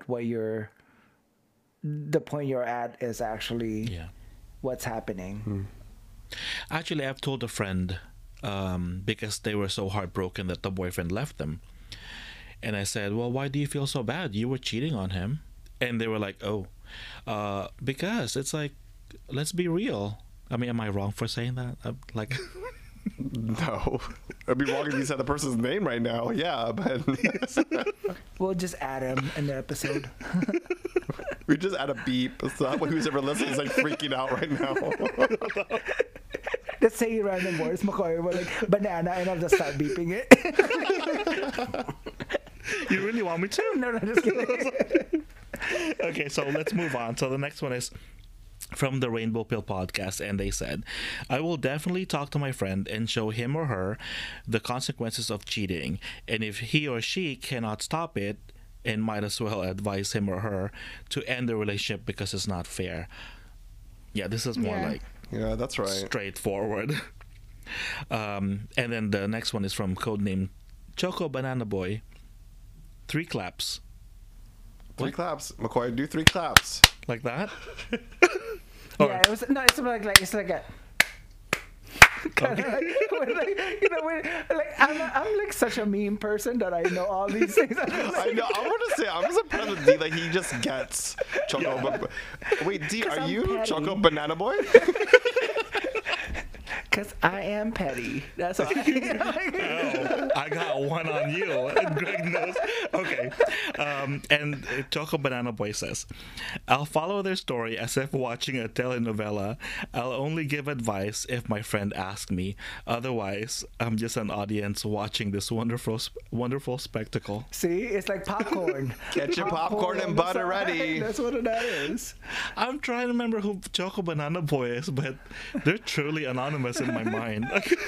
the point you're at is actually what's happening? Actually, I've told a friend because they were so heartbroken that the boyfriend left them. And I said, well, why do you feel so bad? You were cheating on him. And they were like, oh, because it's like, let's be real. I mean, am I wrong for saying that? Like, no. I'd be wrong if you said the person's name right now. Yeah, but We'll just add him in the episode. we just add a beep. So that way who's ever listening is like freaking out right now. Let's say random words, McCoy, we're like banana, and I'll just start beeping it. You really want me to? No, just kidding. Okay, so let's move on. So the next one is from the Rainbow Pill podcast, and they said, I will definitely talk to my friend and show him or her the consequences of cheating, and if he or she cannot stop it, and might as well advise him or her to end the relationship because it's not fair. Yeah, this is more like yeah, that's right, straightforward. And then the next one is from codename Choco Banana Boy. 3 claps. 3 claps. McCoy, do 3 claps. Like that? Yeah, it was no. It's like it's like a. Kind of like, I'm like such a meme person that I know all these things. I know. I want to say I'm just impressed with D. Like he just gets Choco. Wait, D, are you petty. Choco Banana Boy? Because I am petty. That's why. I got one on you. Greg knows. Okay. And Choco Banana Boy says, I'll follow their story as if watching a telenovela. I'll only give advice if my friend asks me. Otherwise, I'm just an audience watching this wonderful spectacle. See? It's like popcorn. Get your popcorn and butter ready. That's what that is. I'm trying to remember who Choco Banana Boy is, but they're truly anonymous in my mind.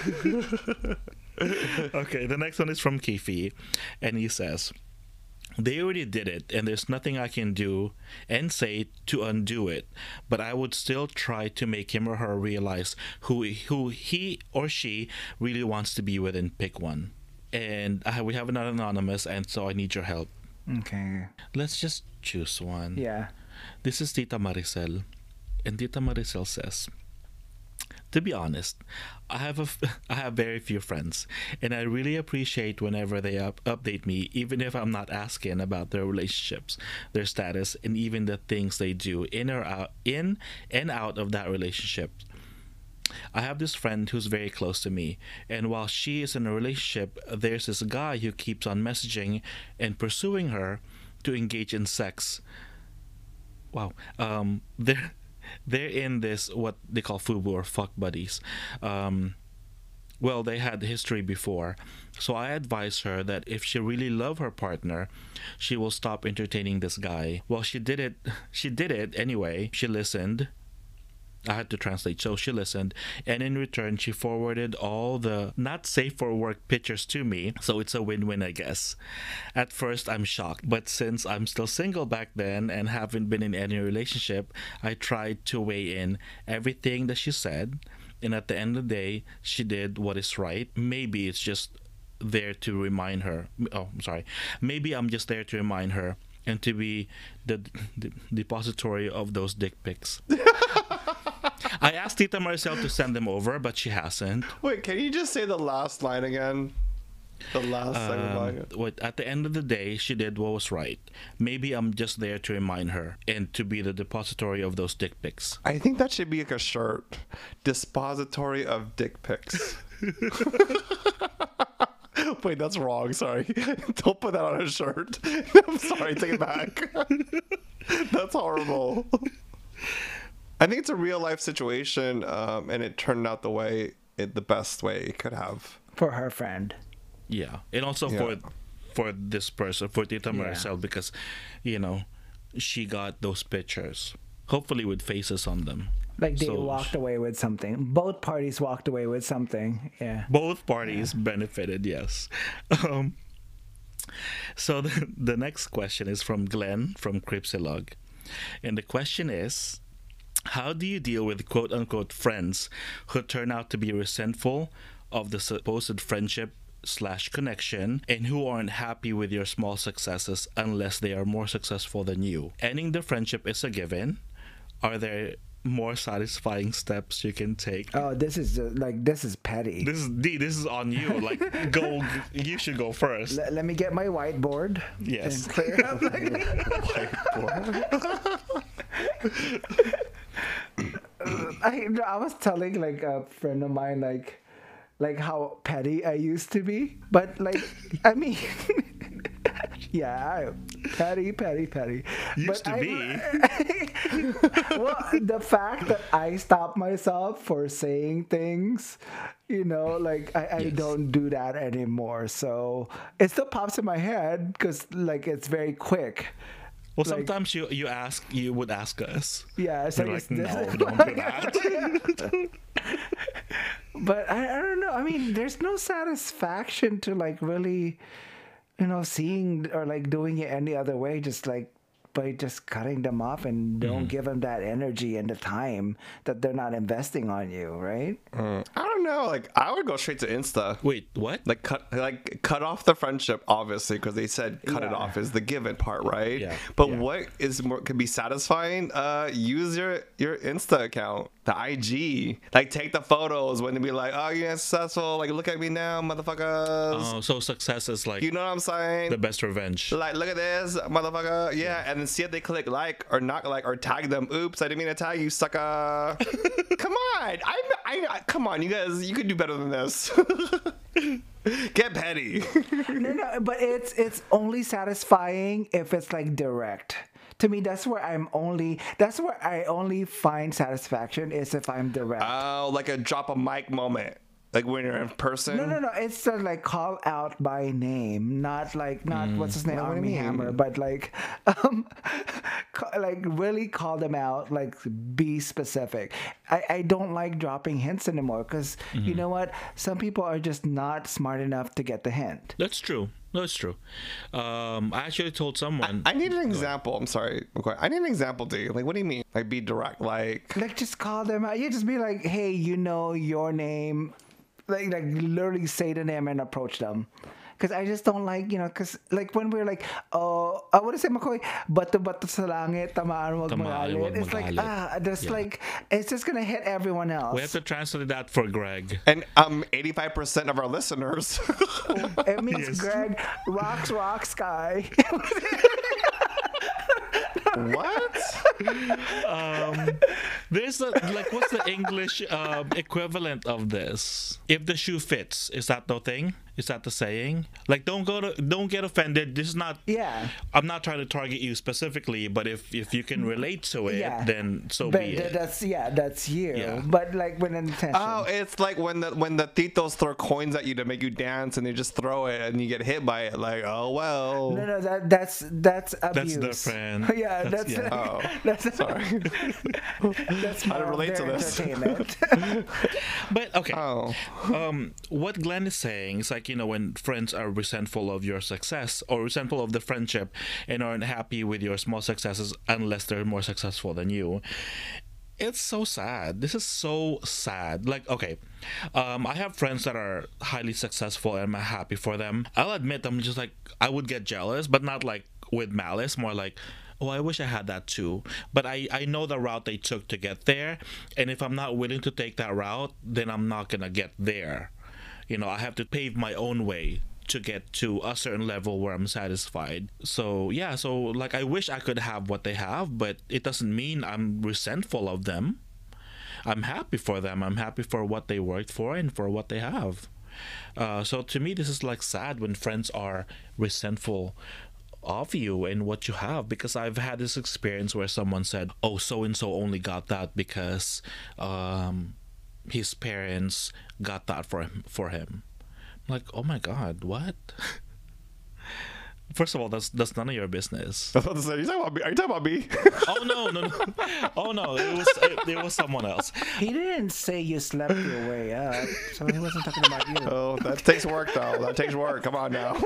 Okay, the next one is from Kifi, and he says, they already did it, and there's nothing I can do and say to undo it, but I would still try to make him or her realize who he or she really wants to be with and pick one. And we have another anonymous, and so I need your help. Okay. Let's just choose one. Yeah. This is Tita Maricel, and Tita Maricel says, to be honest, I have very few friends, and I really appreciate whenever they update me, even if I'm not asking about their relationships, their status, and even the things they do in and out of that relationship. I have this friend who's very close to me, and while she is in a relationship, there's this guy who keeps on messaging and pursuing her to engage in sex. Wow. They're in this, what they call FUBU or fuck buddies. Well, they had history before. So I advised her that if she really loved her partner, she will stop entertaining this guy. Well, she did it anyway. She listened. I had to translate. So she listened, and in return, she forwarded all the not safe for work pictures to me. So it's a win-win, I guess. At first, I'm shocked, but since I'm still single back then and haven't been in any relationship, I tried to weigh in everything that she said. And at the end of the day, she did what is right. Maybe it's just there to remind her. Oh, I'm sorry. Maybe I'm just there to remind her and to be the depository of those dick pics. I asked Tita Maricel to send them over, but she hasn't. Wait, can you just say the last line again? The last second line. At the end of the day, she did what was right. Maybe I'm just there to remind her and to be the depository of those dick pics. I think that should be like a shirt. Dispository of dick pics. Wait, that's wrong. Sorry. Don't put that on a shirt. I'm sorry. Take it back. That's horrible. I think it's a real life situation, and it turned out the best way it could have. For her friend. Yeah, and also for this person, for Tita Maricel, because, you know, she got those pictures, hopefully with faces on them. Like they walked away with something. Both parties walked away with something. Yeah. Both parties benefited, yes. So the next question is from Glenn from Cripsilog. And the question is, how do you deal with quote-unquote friends who turn out to be resentful of the supposed friendship/connection and who aren't happy with your small successes unless they are more successful than you? Ending the friendship is a given. Are there more satisfying steps you can take? Oh, this is petty. This is on you. Like, you should go first. Let me get my whiteboard. Yes. And clear up. I was telling like a friend of mine like how petty I used to be, but like I mean yeah, petty. Used to be. Well, the fact that I stop myself for saying things, you know, like I don't do that anymore. So it still pops in my head because like it's very quick. Well, sometimes you would ask us. Yeah, so you're like, no, don't do that. But I don't know. I mean, there's no satisfaction to like really, you know, seeing or like doing it any other way. Just like by just cutting them off and don't give them that energy and the time that they're not investing on you, right? I don't know. Like I would go straight to Insta. Wait, what? Like cut off the friendship, obviously, because they said cut it off is the given part, right? Yeah. But what is more could be satisfying? Use your Insta account, the IG. Like take the photos when they be like, oh, you're successful. Like look at me now, motherfuckers. Oh, so success is like, you know what I'm saying? the best revenge. Like look at this, motherfucker. Yeah, and then see if they click like or not like or tag them. Oops, I didn't mean to tag you, sucker. Come on, I come on, you guys. You could do better than this. Get petty. No, but it's only satisfying if it's like direct. To me, that's where I only find satisfaction is if I'm direct. Oh, like a drop a mic moment. Like when you're in person? No. It's like call out by name, not what's his name, Army Hammer, but like really call them out, like be specific. I don't like dropping hints anymore because you know what? Some people are just not smart enough to get the hint. That's true. I actually told someone. I need an example. I'm sorry. I need an example, dude. Like, what do you mean? Like, be direct. Like just call them out. You just be like, hey, you know your name. Like literally say the name and approach them. Because I just don't like, you know, because like when we're like, oh, I want to say McCoy, bato sa langit, tamaan wag magalit. It's like, like, it's just going to hit everyone else. We have to translate that for Greg. And 85% of our listeners. It means Greg rocks sky. What? There's what's the English equivalent of this? If the shoe fits, is that the thing? Is that the saying? Like, don't get offended. This is not. Yeah. I'm not trying to target you specifically, but if you can relate to it, then so be it. That's you. Yeah. But like when intention. Oh, it's like when the titos throw coins at you to make you dance, and they just throw it, and you get hit by it. Like, oh well. No, that's abuse. That's different. Yeah, that's sorry. That's more I relate to this. Entertainment. But okay. Oh. What Glenn is saying is like, you know, when friends are resentful of your success or resentful of the friendship and aren't happy with your small successes unless they're more successful than you. It's so sad. This is so sad. Like, okay, I have friends that are highly successful and I'm happy for them. I'll admit I'm just like, I would get jealous, but not like with malice, more like, Oh, I wish I had that too. But I know the route they took to get there. And if I'm not willing to take that route, then I'm not going to get there. I have to pave my own way to get to a certain level where I'm satisfied. So, yeah, so like I wish I could have what they have, but it doesn't mean I'm resentful of them. I'm happy for them. I'm happy for what they worked for and for what they have. So to me, this is like sad when friends are resentful of you and what you have, because I've had this experience where someone said, oh, so and so only got that because his parents got that for him. I'm like, oh my god, what? First of all, that's none of your business. I was about to say, are you talking about me? Oh no. Oh no, it was someone else. He didn't say you slept your way up, so he wasn't talking about you. Oh, that takes work though. That takes work. Come on now.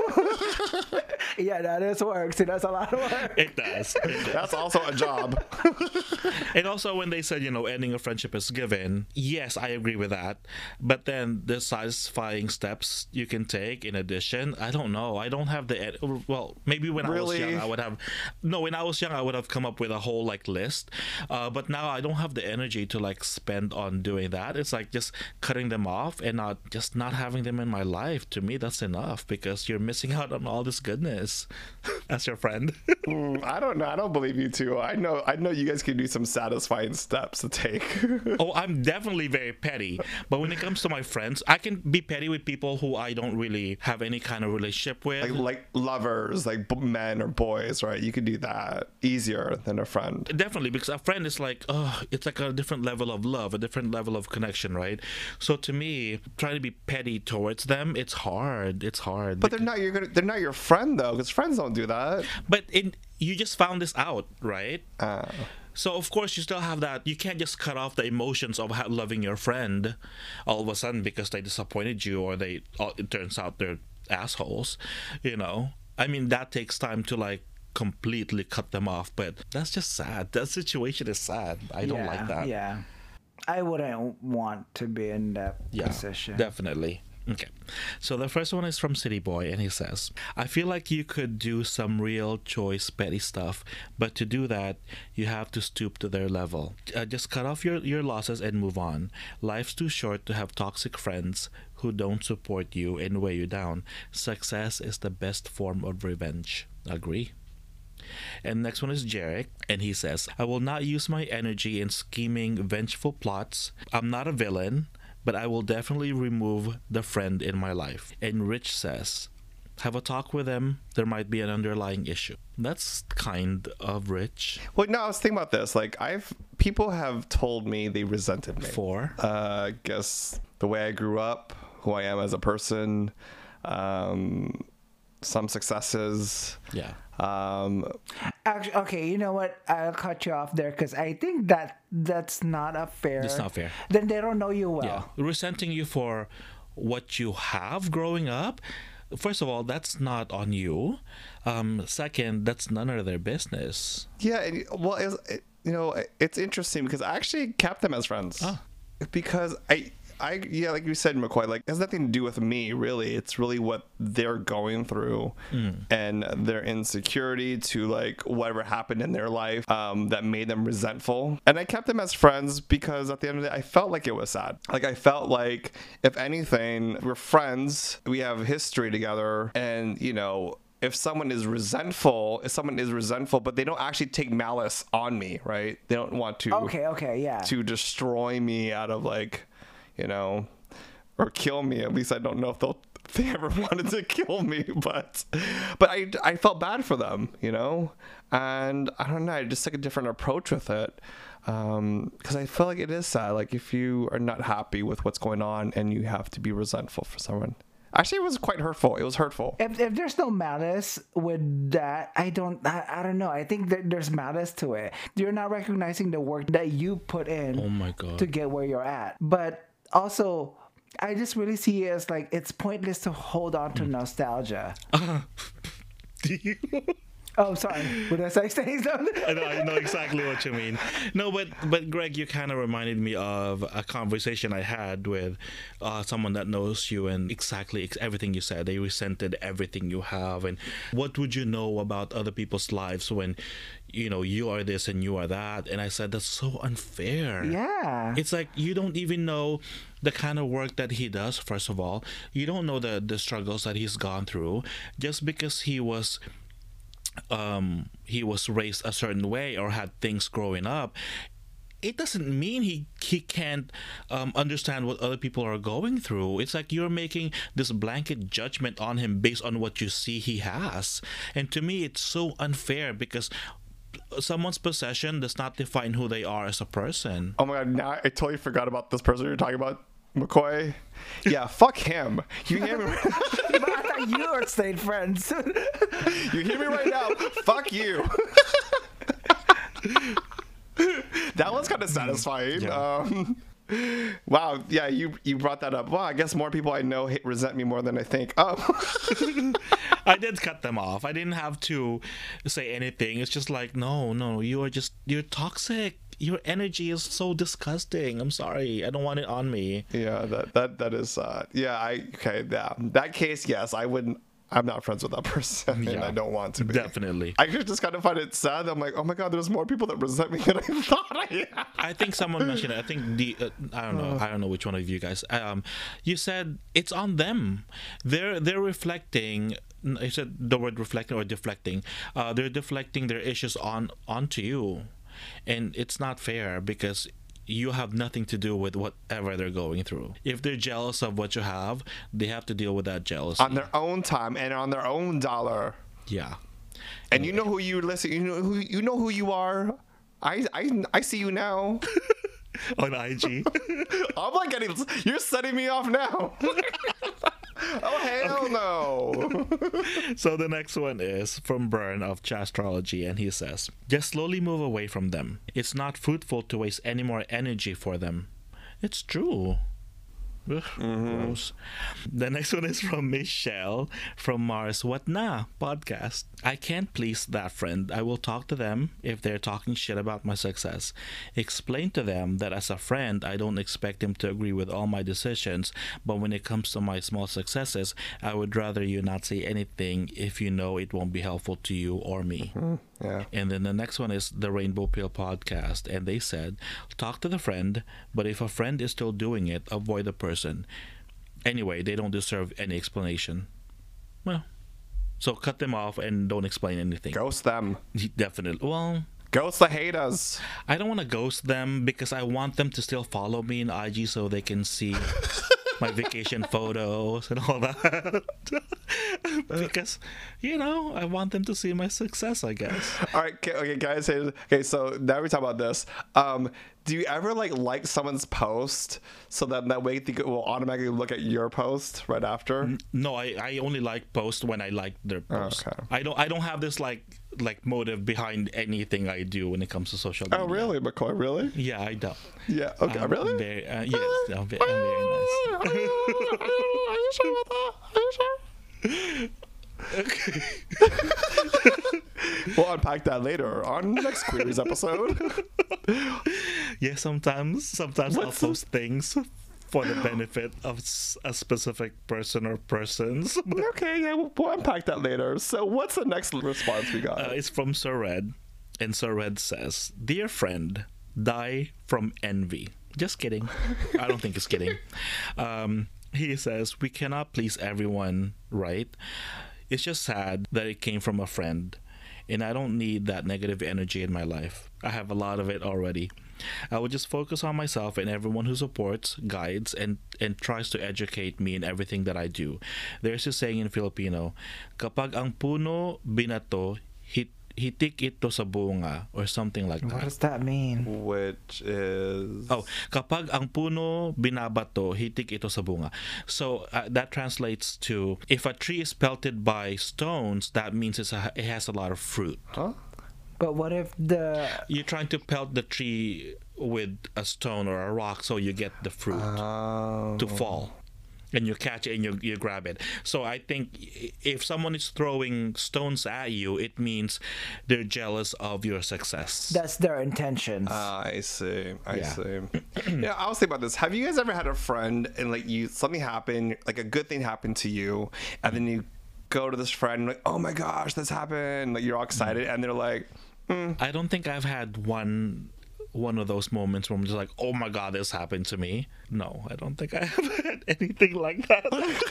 Yeah, that is work. See, that's a lot of work. It does. That's also a job. And also when they said, ending a friendship is given, yes, I agree with that. But then the satisfying steps you can take in addition, I don't know. I don't have well, maybe when I was young, when I was young, I would have come up with a whole list. But now I don't have the energy to spend on doing that. It's like just cutting them off and not having them in my life. To me, that's enough, because you're missing out on all this goodness. As your friend. I don't know. I don't believe you two. I know you guys can do some satisfying steps to take. Oh, I'm definitely very petty. But when it comes to my friends, I can be petty with people who I don't really have any kind of relationship with. Like lovers, like men or boys, right? You could do that easier than a friend. Definitely, because a friend is it's like a different level of love, a different level of connection, right? So to me, trying to be petty towards them, it's hard. It's hard. But they're not your friend though, because friends don't do that. But you just found this out, right? So of course you still have that. You can't just cut off the emotions of loving your friend all of a sudden because they disappointed you, or it turns out they're assholes. I mean, that takes time to completely cut them off. But that's just sad. That situation is sad. I don't like that. Yeah, I wouldn't want to be in that position. Definitely. Okay, so the first one is from City Boy, and he says, I feel like you could do some real choice petty stuff, but to do that, you have to stoop to their level. Just cut off your losses and move on. Life's too short to have toxic friends who don't support you and weigh you down. Success is the best form of revenge. Agree? And next one is Jarek, and he says, I will not use my energy in scheming vengeful plots. I'm not a villain, but I will definitely remove the friend in my life. And Rich says, have a talk with them. There might be an underlying issue. That's kind of Rich. Well, no, I was thinking about this. People have told me they resented me. For? I guess the way I grew up, who I am as a person, some successes. Yeah. Actually, okay, you know what? I'll cut you off there because I think that's not a fair. It's not fair. Then they don't know you well. Yeah, resenting you for what you have growing up. First of all, that's not on you. Second, that's none of their business. Yeah, well, it's interesting because I actually kept them as friends. Because yeah, like you said, McCoy, it has nothing to do with me, really. It's really what they're going through and their insecurity to whatever happened in their life that made them resentful. And I kept them as friends because at the end of the day, I felt like it was sad. I felt like, if anything, we're friends, we have history together, and, if someone is resentful, but they don't actually take malice on me, right? They don't want to to destroy me out of or kill me. At least I don't know if they ever wanted to kill me, but I felt bad for them, and I don't know, I just took a different approach with it, because I feel like it is sad, if you are not happy with what's going on and you have to be resentful for someone. Actually, it was quite hurtful. It was hurtful. If there's no malice with that, I don't know. I think that there's malice to it. You're not recognizing the work that you put in. Oh my God. To get where you're at. But also, I just really see it as it's pointless to hold on to nostalgia. Do you? Oh, sorry. Would I say something? I know exactly what you mean. No, but Greg, you kind of reminded me of a conversation I had with someone that knows you, and exactly everything you said. They resented everything you have, and what would you know about other people's lives when, you are this and you are that? And I said, that's so unfair. Yeah. It's like you don't even know the kind of work that he does. First of all, you don't know the struggles that he's gone through. Just because he was raised a certain way or had things growing up, it doesn't mean he can't understand what other people are going through. It's like you're making this blanket judgment on him based on what you see he has. And to me, it's so unfair because someone's possession does not define who they are as a person. Oh my god, now I totally forgot about this person you're talking about, McCoy. Yeah, fuck him. You hear me? But I thought you were staying friends. You hear me right now? Fuck you. That one's kind of satisfying. Yeah. Wow, yeah, you brought that up. Well, I guess more people I know resent me more than I think. I did cut them off. I didn't have to say anything. It's just like, no, you're toxic. Your energy is so disgusting. I'm sorry. I don't want it on me. Yeah, that is yeah, that case, yes, I wouldn't. I'm not friends with that person, and I don't want to be. Definitely. I just kind of find it sad. I'm like, oh my god, there's more people that resent me than I thought I had. I think someone mentioned it. I think I don't know which one of you guys. You said it's on them. They're reflecting. You said the word reflecting or deflecting. They're deflecting their issues onto you, and it's not fair because you have nothing to do with whatever they're going through. If they're jealous of what you have, they have to deal with that jealousy on their own time and on their own dollar. Yeah. And you know who you listen. You know who you are. I see you now. On IG. I'm like you're setting me off now. Oh hell no. So the next one is from Bern of Chastrology, and he says, just slowly move away from them. It's not fruitful to waste any more energy for them. It's true. Ugh, gross. The next one is from Michelle from Mars What Na podcast. I can't please that friend. I will talk to them if they're talking shit about my success. Explain to them that as a friend, I don't expect them to agree with all my decisions, but when it comes to my small successes, I would rather you not say anything if you know it won't be helpful to you or me. Yeah. And then the next one is the Rainbow Pill podcast, and they said, talk to the friend, but if a friend is still doing it, avoid the person. Anyway, they don't deserve any explanation. Well, so cut them off and don't explain anything. Ghost them. Definitely. Well, ghost the haters. I don't want to ghost them because I want them to still follow me in IG so they can see my vacation photos and all that. Because, I want them to see my success, I guess. All right, okay, guys. Okay, so now we're talking about this. Do you ever like someone's post so that way it will automatically look at your post right after? No, I only like posts when I like their post. Okay. I don't have this like motive behind anything I do when it comes to social media. Oh, really, McCoy? Really? Yeah, I don't. Yeah. Okay. Really? Very, yes, I'm very nice. Are you sure about that? Are you sure? Okay. We'll unpack that later on next Queries episode. Yeah, sometimes I'll post things for the benefit of a specific person or persons. Okay, yeah, we'll unpack that later. So what's the next response we got? It's from Sir Red, and Sir Red says, "Dear friend, die from envy." Just kidding. I don't think he's kidding. He says, "We cannot please everyone, right? It's just sad that it came from a friend, and I don't need that negative energy in my life. I have a lot of it already. I will just focus on myself and everyone who supports, guides, and tries to educate me in everything that I do. There's a saying in Filipino, kapag ang puno binato, hitik ito sa bunga," or something like that. What does that mean? Which is... Oh, kapag ang puno binabato, hitik ito sa bunga. So that translates to, if a tree is pelted by stones, that means it has a lot of fruit. Huh? But what if You're trying to pelt the tree with a stone or a rock so you get the fruit to fall. and you catch it and you grab it. So I think if someone is throwing stones at you, it means they're jealous of your success. That's their intentions. I see. I Yeah. see. Yeah, I was thinking about this. Have you guys ever had a friend and like something happened, like a good thing happened to you, and then you go to this friend like, oh my gosh, this happened. Like you're all excited, and they're like, I don't think I've had one of those moments where I'm just like, oh my god, this happened to me. No, I don't think I have had anything like that.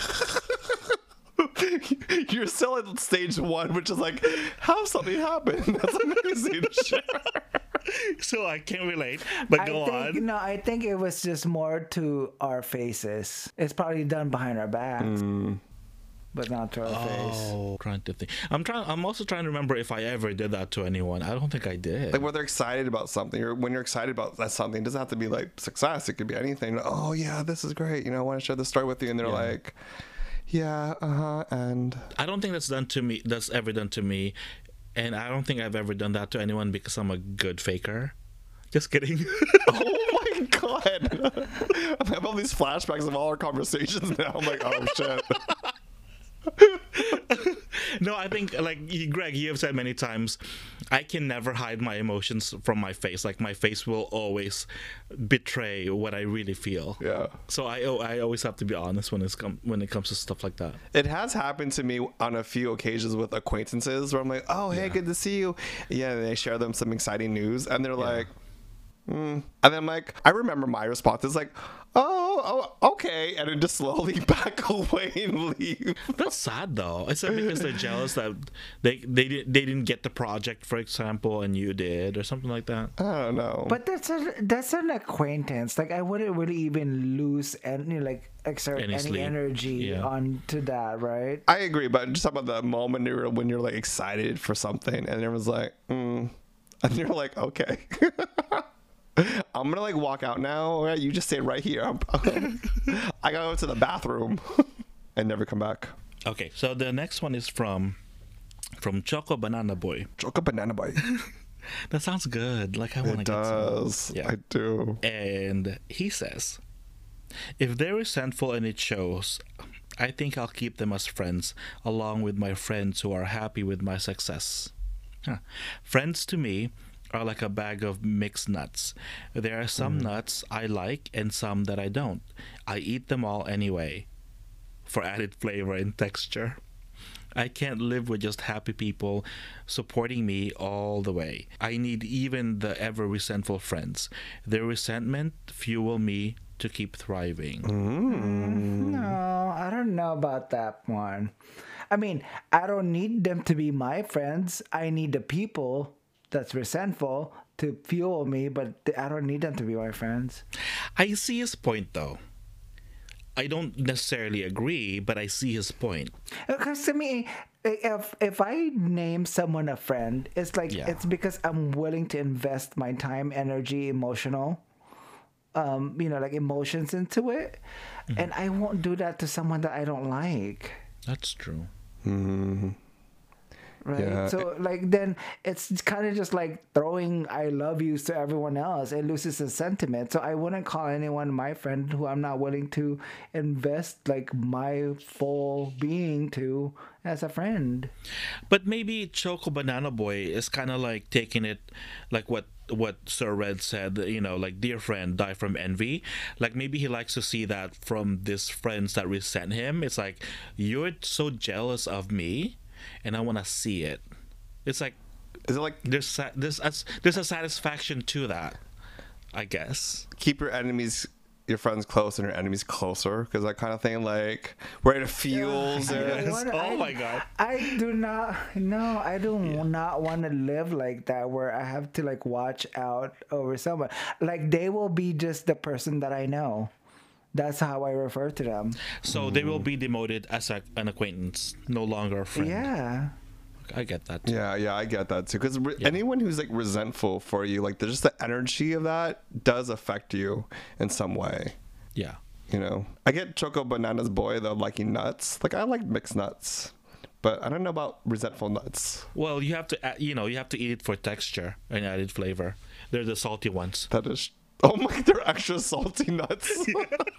you're still at stage one, which is like, how something happened. That's amazing. Sure. So I can't relate. But go on. No, I think it was just more to our faces. It's probably done behind our backs, but not to our face. Oh, trying to think. I'm also trying to remember if I ever did that to anyone. I don't think I did. Like when they're excited about something, or when you're excited about that something, it doesn't have to be like success. It could be anything. Oh yeah, this is great. I want to share this story with you, and they're like, yeah, and I don't think that's done to me. That's ever done to me, and I don't think I've ever done that to anyone because I'm a good faker. Just kidding. oh my god, I have all these flashbacks of all our conversations now. I'm like, oh shit. No, I think Greg, you have said many times, I can never hide my emotions from my face. Like my face will always betray what I really feel. Yeah. So I always have to be honest when it comes to stuff like that. It has happened to me on a few occasions with acquaintances where I'm like, oh hey, good to see you. Yeah, and I share them some exciting news, and they're like, and then I'm like, I remember my response is like, oh, okay, and then just slowly back away and leave. That's sad though. Is that because they're jealous that they didn't get the project, for example, and you did, or something like that? I don't know. But that's an acquaintance. Like I wouldn't really even lose any exert Any any sleep. energy Yeah. onto that, right? I agree, but just about the moment when you're like excited for something, and everyone's like, and you're like, okay. I'm gonna walk out now. All right, you just stay right here. I gotta go to the bathroom and never come back. Okay, so the next one is from Choco Banana Boy. Choco banana boy. That sounds good. Like I want to It get some. does. Yeah. I do. And he says, if they're resentful and it shows, I think I'll keep them as friends, along with my friends who are happy with my success. Friends to me are like a bag of mixed nuts. There are some nuts I like and some that I don't. I eat them all anyway, for added flavor and texture. I can't live with just happy people supporting me all the way. I need even the ever resentful friends. Their resentment fuel me to keep thriving. No, I don't know about that one. I mean, I don't need them to be my friends. I need the people that's resentful to fuel me, but I don't need them to be my friends. I see his point though. I don't necessarily agree, but I see his point. Because to me, if I name someone a friend, it's like it's because I'm willing to invest my time, energy, emotional, emotions into it, and I won't do that to someone that I don't like. That's true. Right. Yeah. So then it's kind of just like throwing I love yous to everyone else. It loses its sentiment. So I wouldn't call anyone my friend who I'm not willing to invest my full being to as a friend. But maybe Choco Banana Boy is kind of like taking it like what Sir Red said, like dear friend, die from envy. Like maybe he likes to see that from these friends that resent him. It's like, you're so jealous of me and I want to see it. It's like, Is it like there's a satisfaction to that, I guess. keep your friends close and your enemies closer? Because that kind of thing, like where it feels. Oh my god. I do not. No, I do not want to live like that, where I have to watch out over someone. Like they will be just the person that I know. That's how I refer to them. So they will be demoted as an acquaintance, no longer a friend. Yeah. I get that too. Yeah, I get that too. Because anyone who's resentful for you, just the energy of that does affect you in some way. Yeah. I get Choco Banana's boy though liking nuts. I like mixed nuts, but I don't know about resentful nuts. Well, you have to you have to eat it for texture and added flavor. They're the salty ones. That is, oh my, they're extra salty nuts.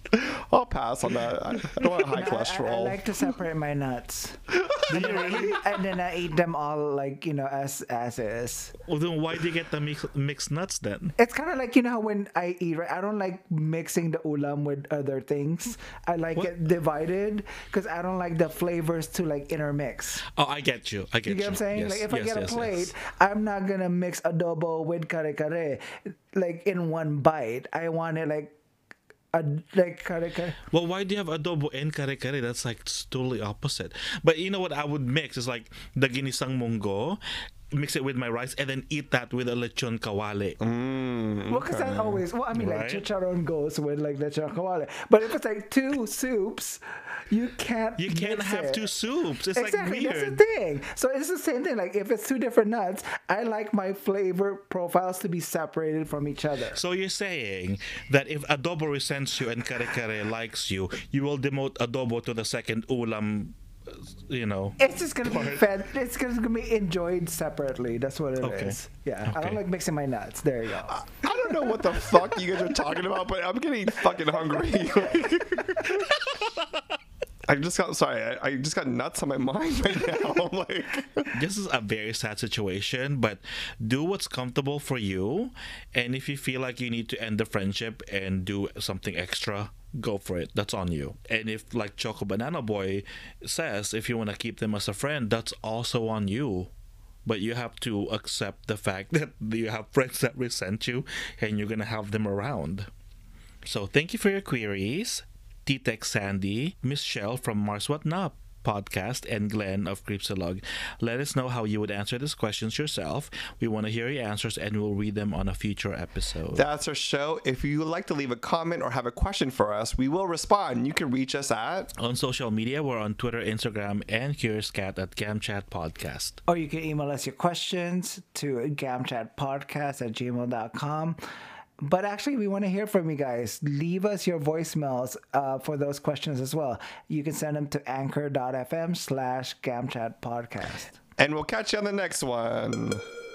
I'll pass on that. I don't want high I cholesterol. like to separate my nuts. Do you really? And then I eat them all like, as is. Well, then why do you get the mixed nuts then? It's kind of like, how when I eat, right? I don't like mixing the ulam with other things. I like it divided because I don't like the flavors to like intermix. Oh, I get you. I get you. You get what I'm saying? Yes, Like if I yes, get a yes, plate, yes. I'm not gonna mix adobo with kare-kare like in one bite. I want it like kare-kare. Well, why do you have adobo and kare-kare? That's like totally opposite. But you know what I would mix is like the ginisang munggo, mix it with my rice, and then eat that with a lechon kawale. Well, because that always, like Right? chicharon goes with like lechon kawale. But if it's like two soups, you can't can't mix have it. two soups. It's Exactly, like that's the weird. thing. So it's the same thing. Like if it's two different nuts, I like my flavor profiles to be separated from each other. So you're saying that if adobo resents you and kare-kare likes you, you will demote adobo to the second ulam, It's just gonna be fed. It's just gonna be enjoyed separately. That's what it is. Okay. Yeah, I Okay. don't like mixing my nuts. There you go. I don't know what the fuck you guys are talking about, but I'm getting fucking hungry. I just got nuts on my mind right now. I'm like, This is a very sad situation, but do what's comfortable for you. And if you feel like you need to end the friendship and do something extra, go for it. That's on you. And if, like Choco Banana Boy says, if you want to keep them as a friend, that's also on you. But you have to accept the fact that you have friends that resent you and you're going to have them around. So thank you for your queries. T-Tex Sandy, Miss Shell from Mars What Not podcast, and Glenn of Creepsalog. Let us know how you would answer these questions yourself. We want to hear your answers and we'll read them on a future episode. that's our show. If you would like to leave a comment or have a question for us, we will respond. You can reach us at On social media, we're on Twitter, Instagram, and Curious Cat at GamChat Podcast. Or you can email us your questions to gamchatpodcast@gmail.com. But actually, we want to hear from you guys. Leave us your voicemails for those questions as well. You can send them to anchor.fm/gamchatpodcast. and we'll catch you on the next one.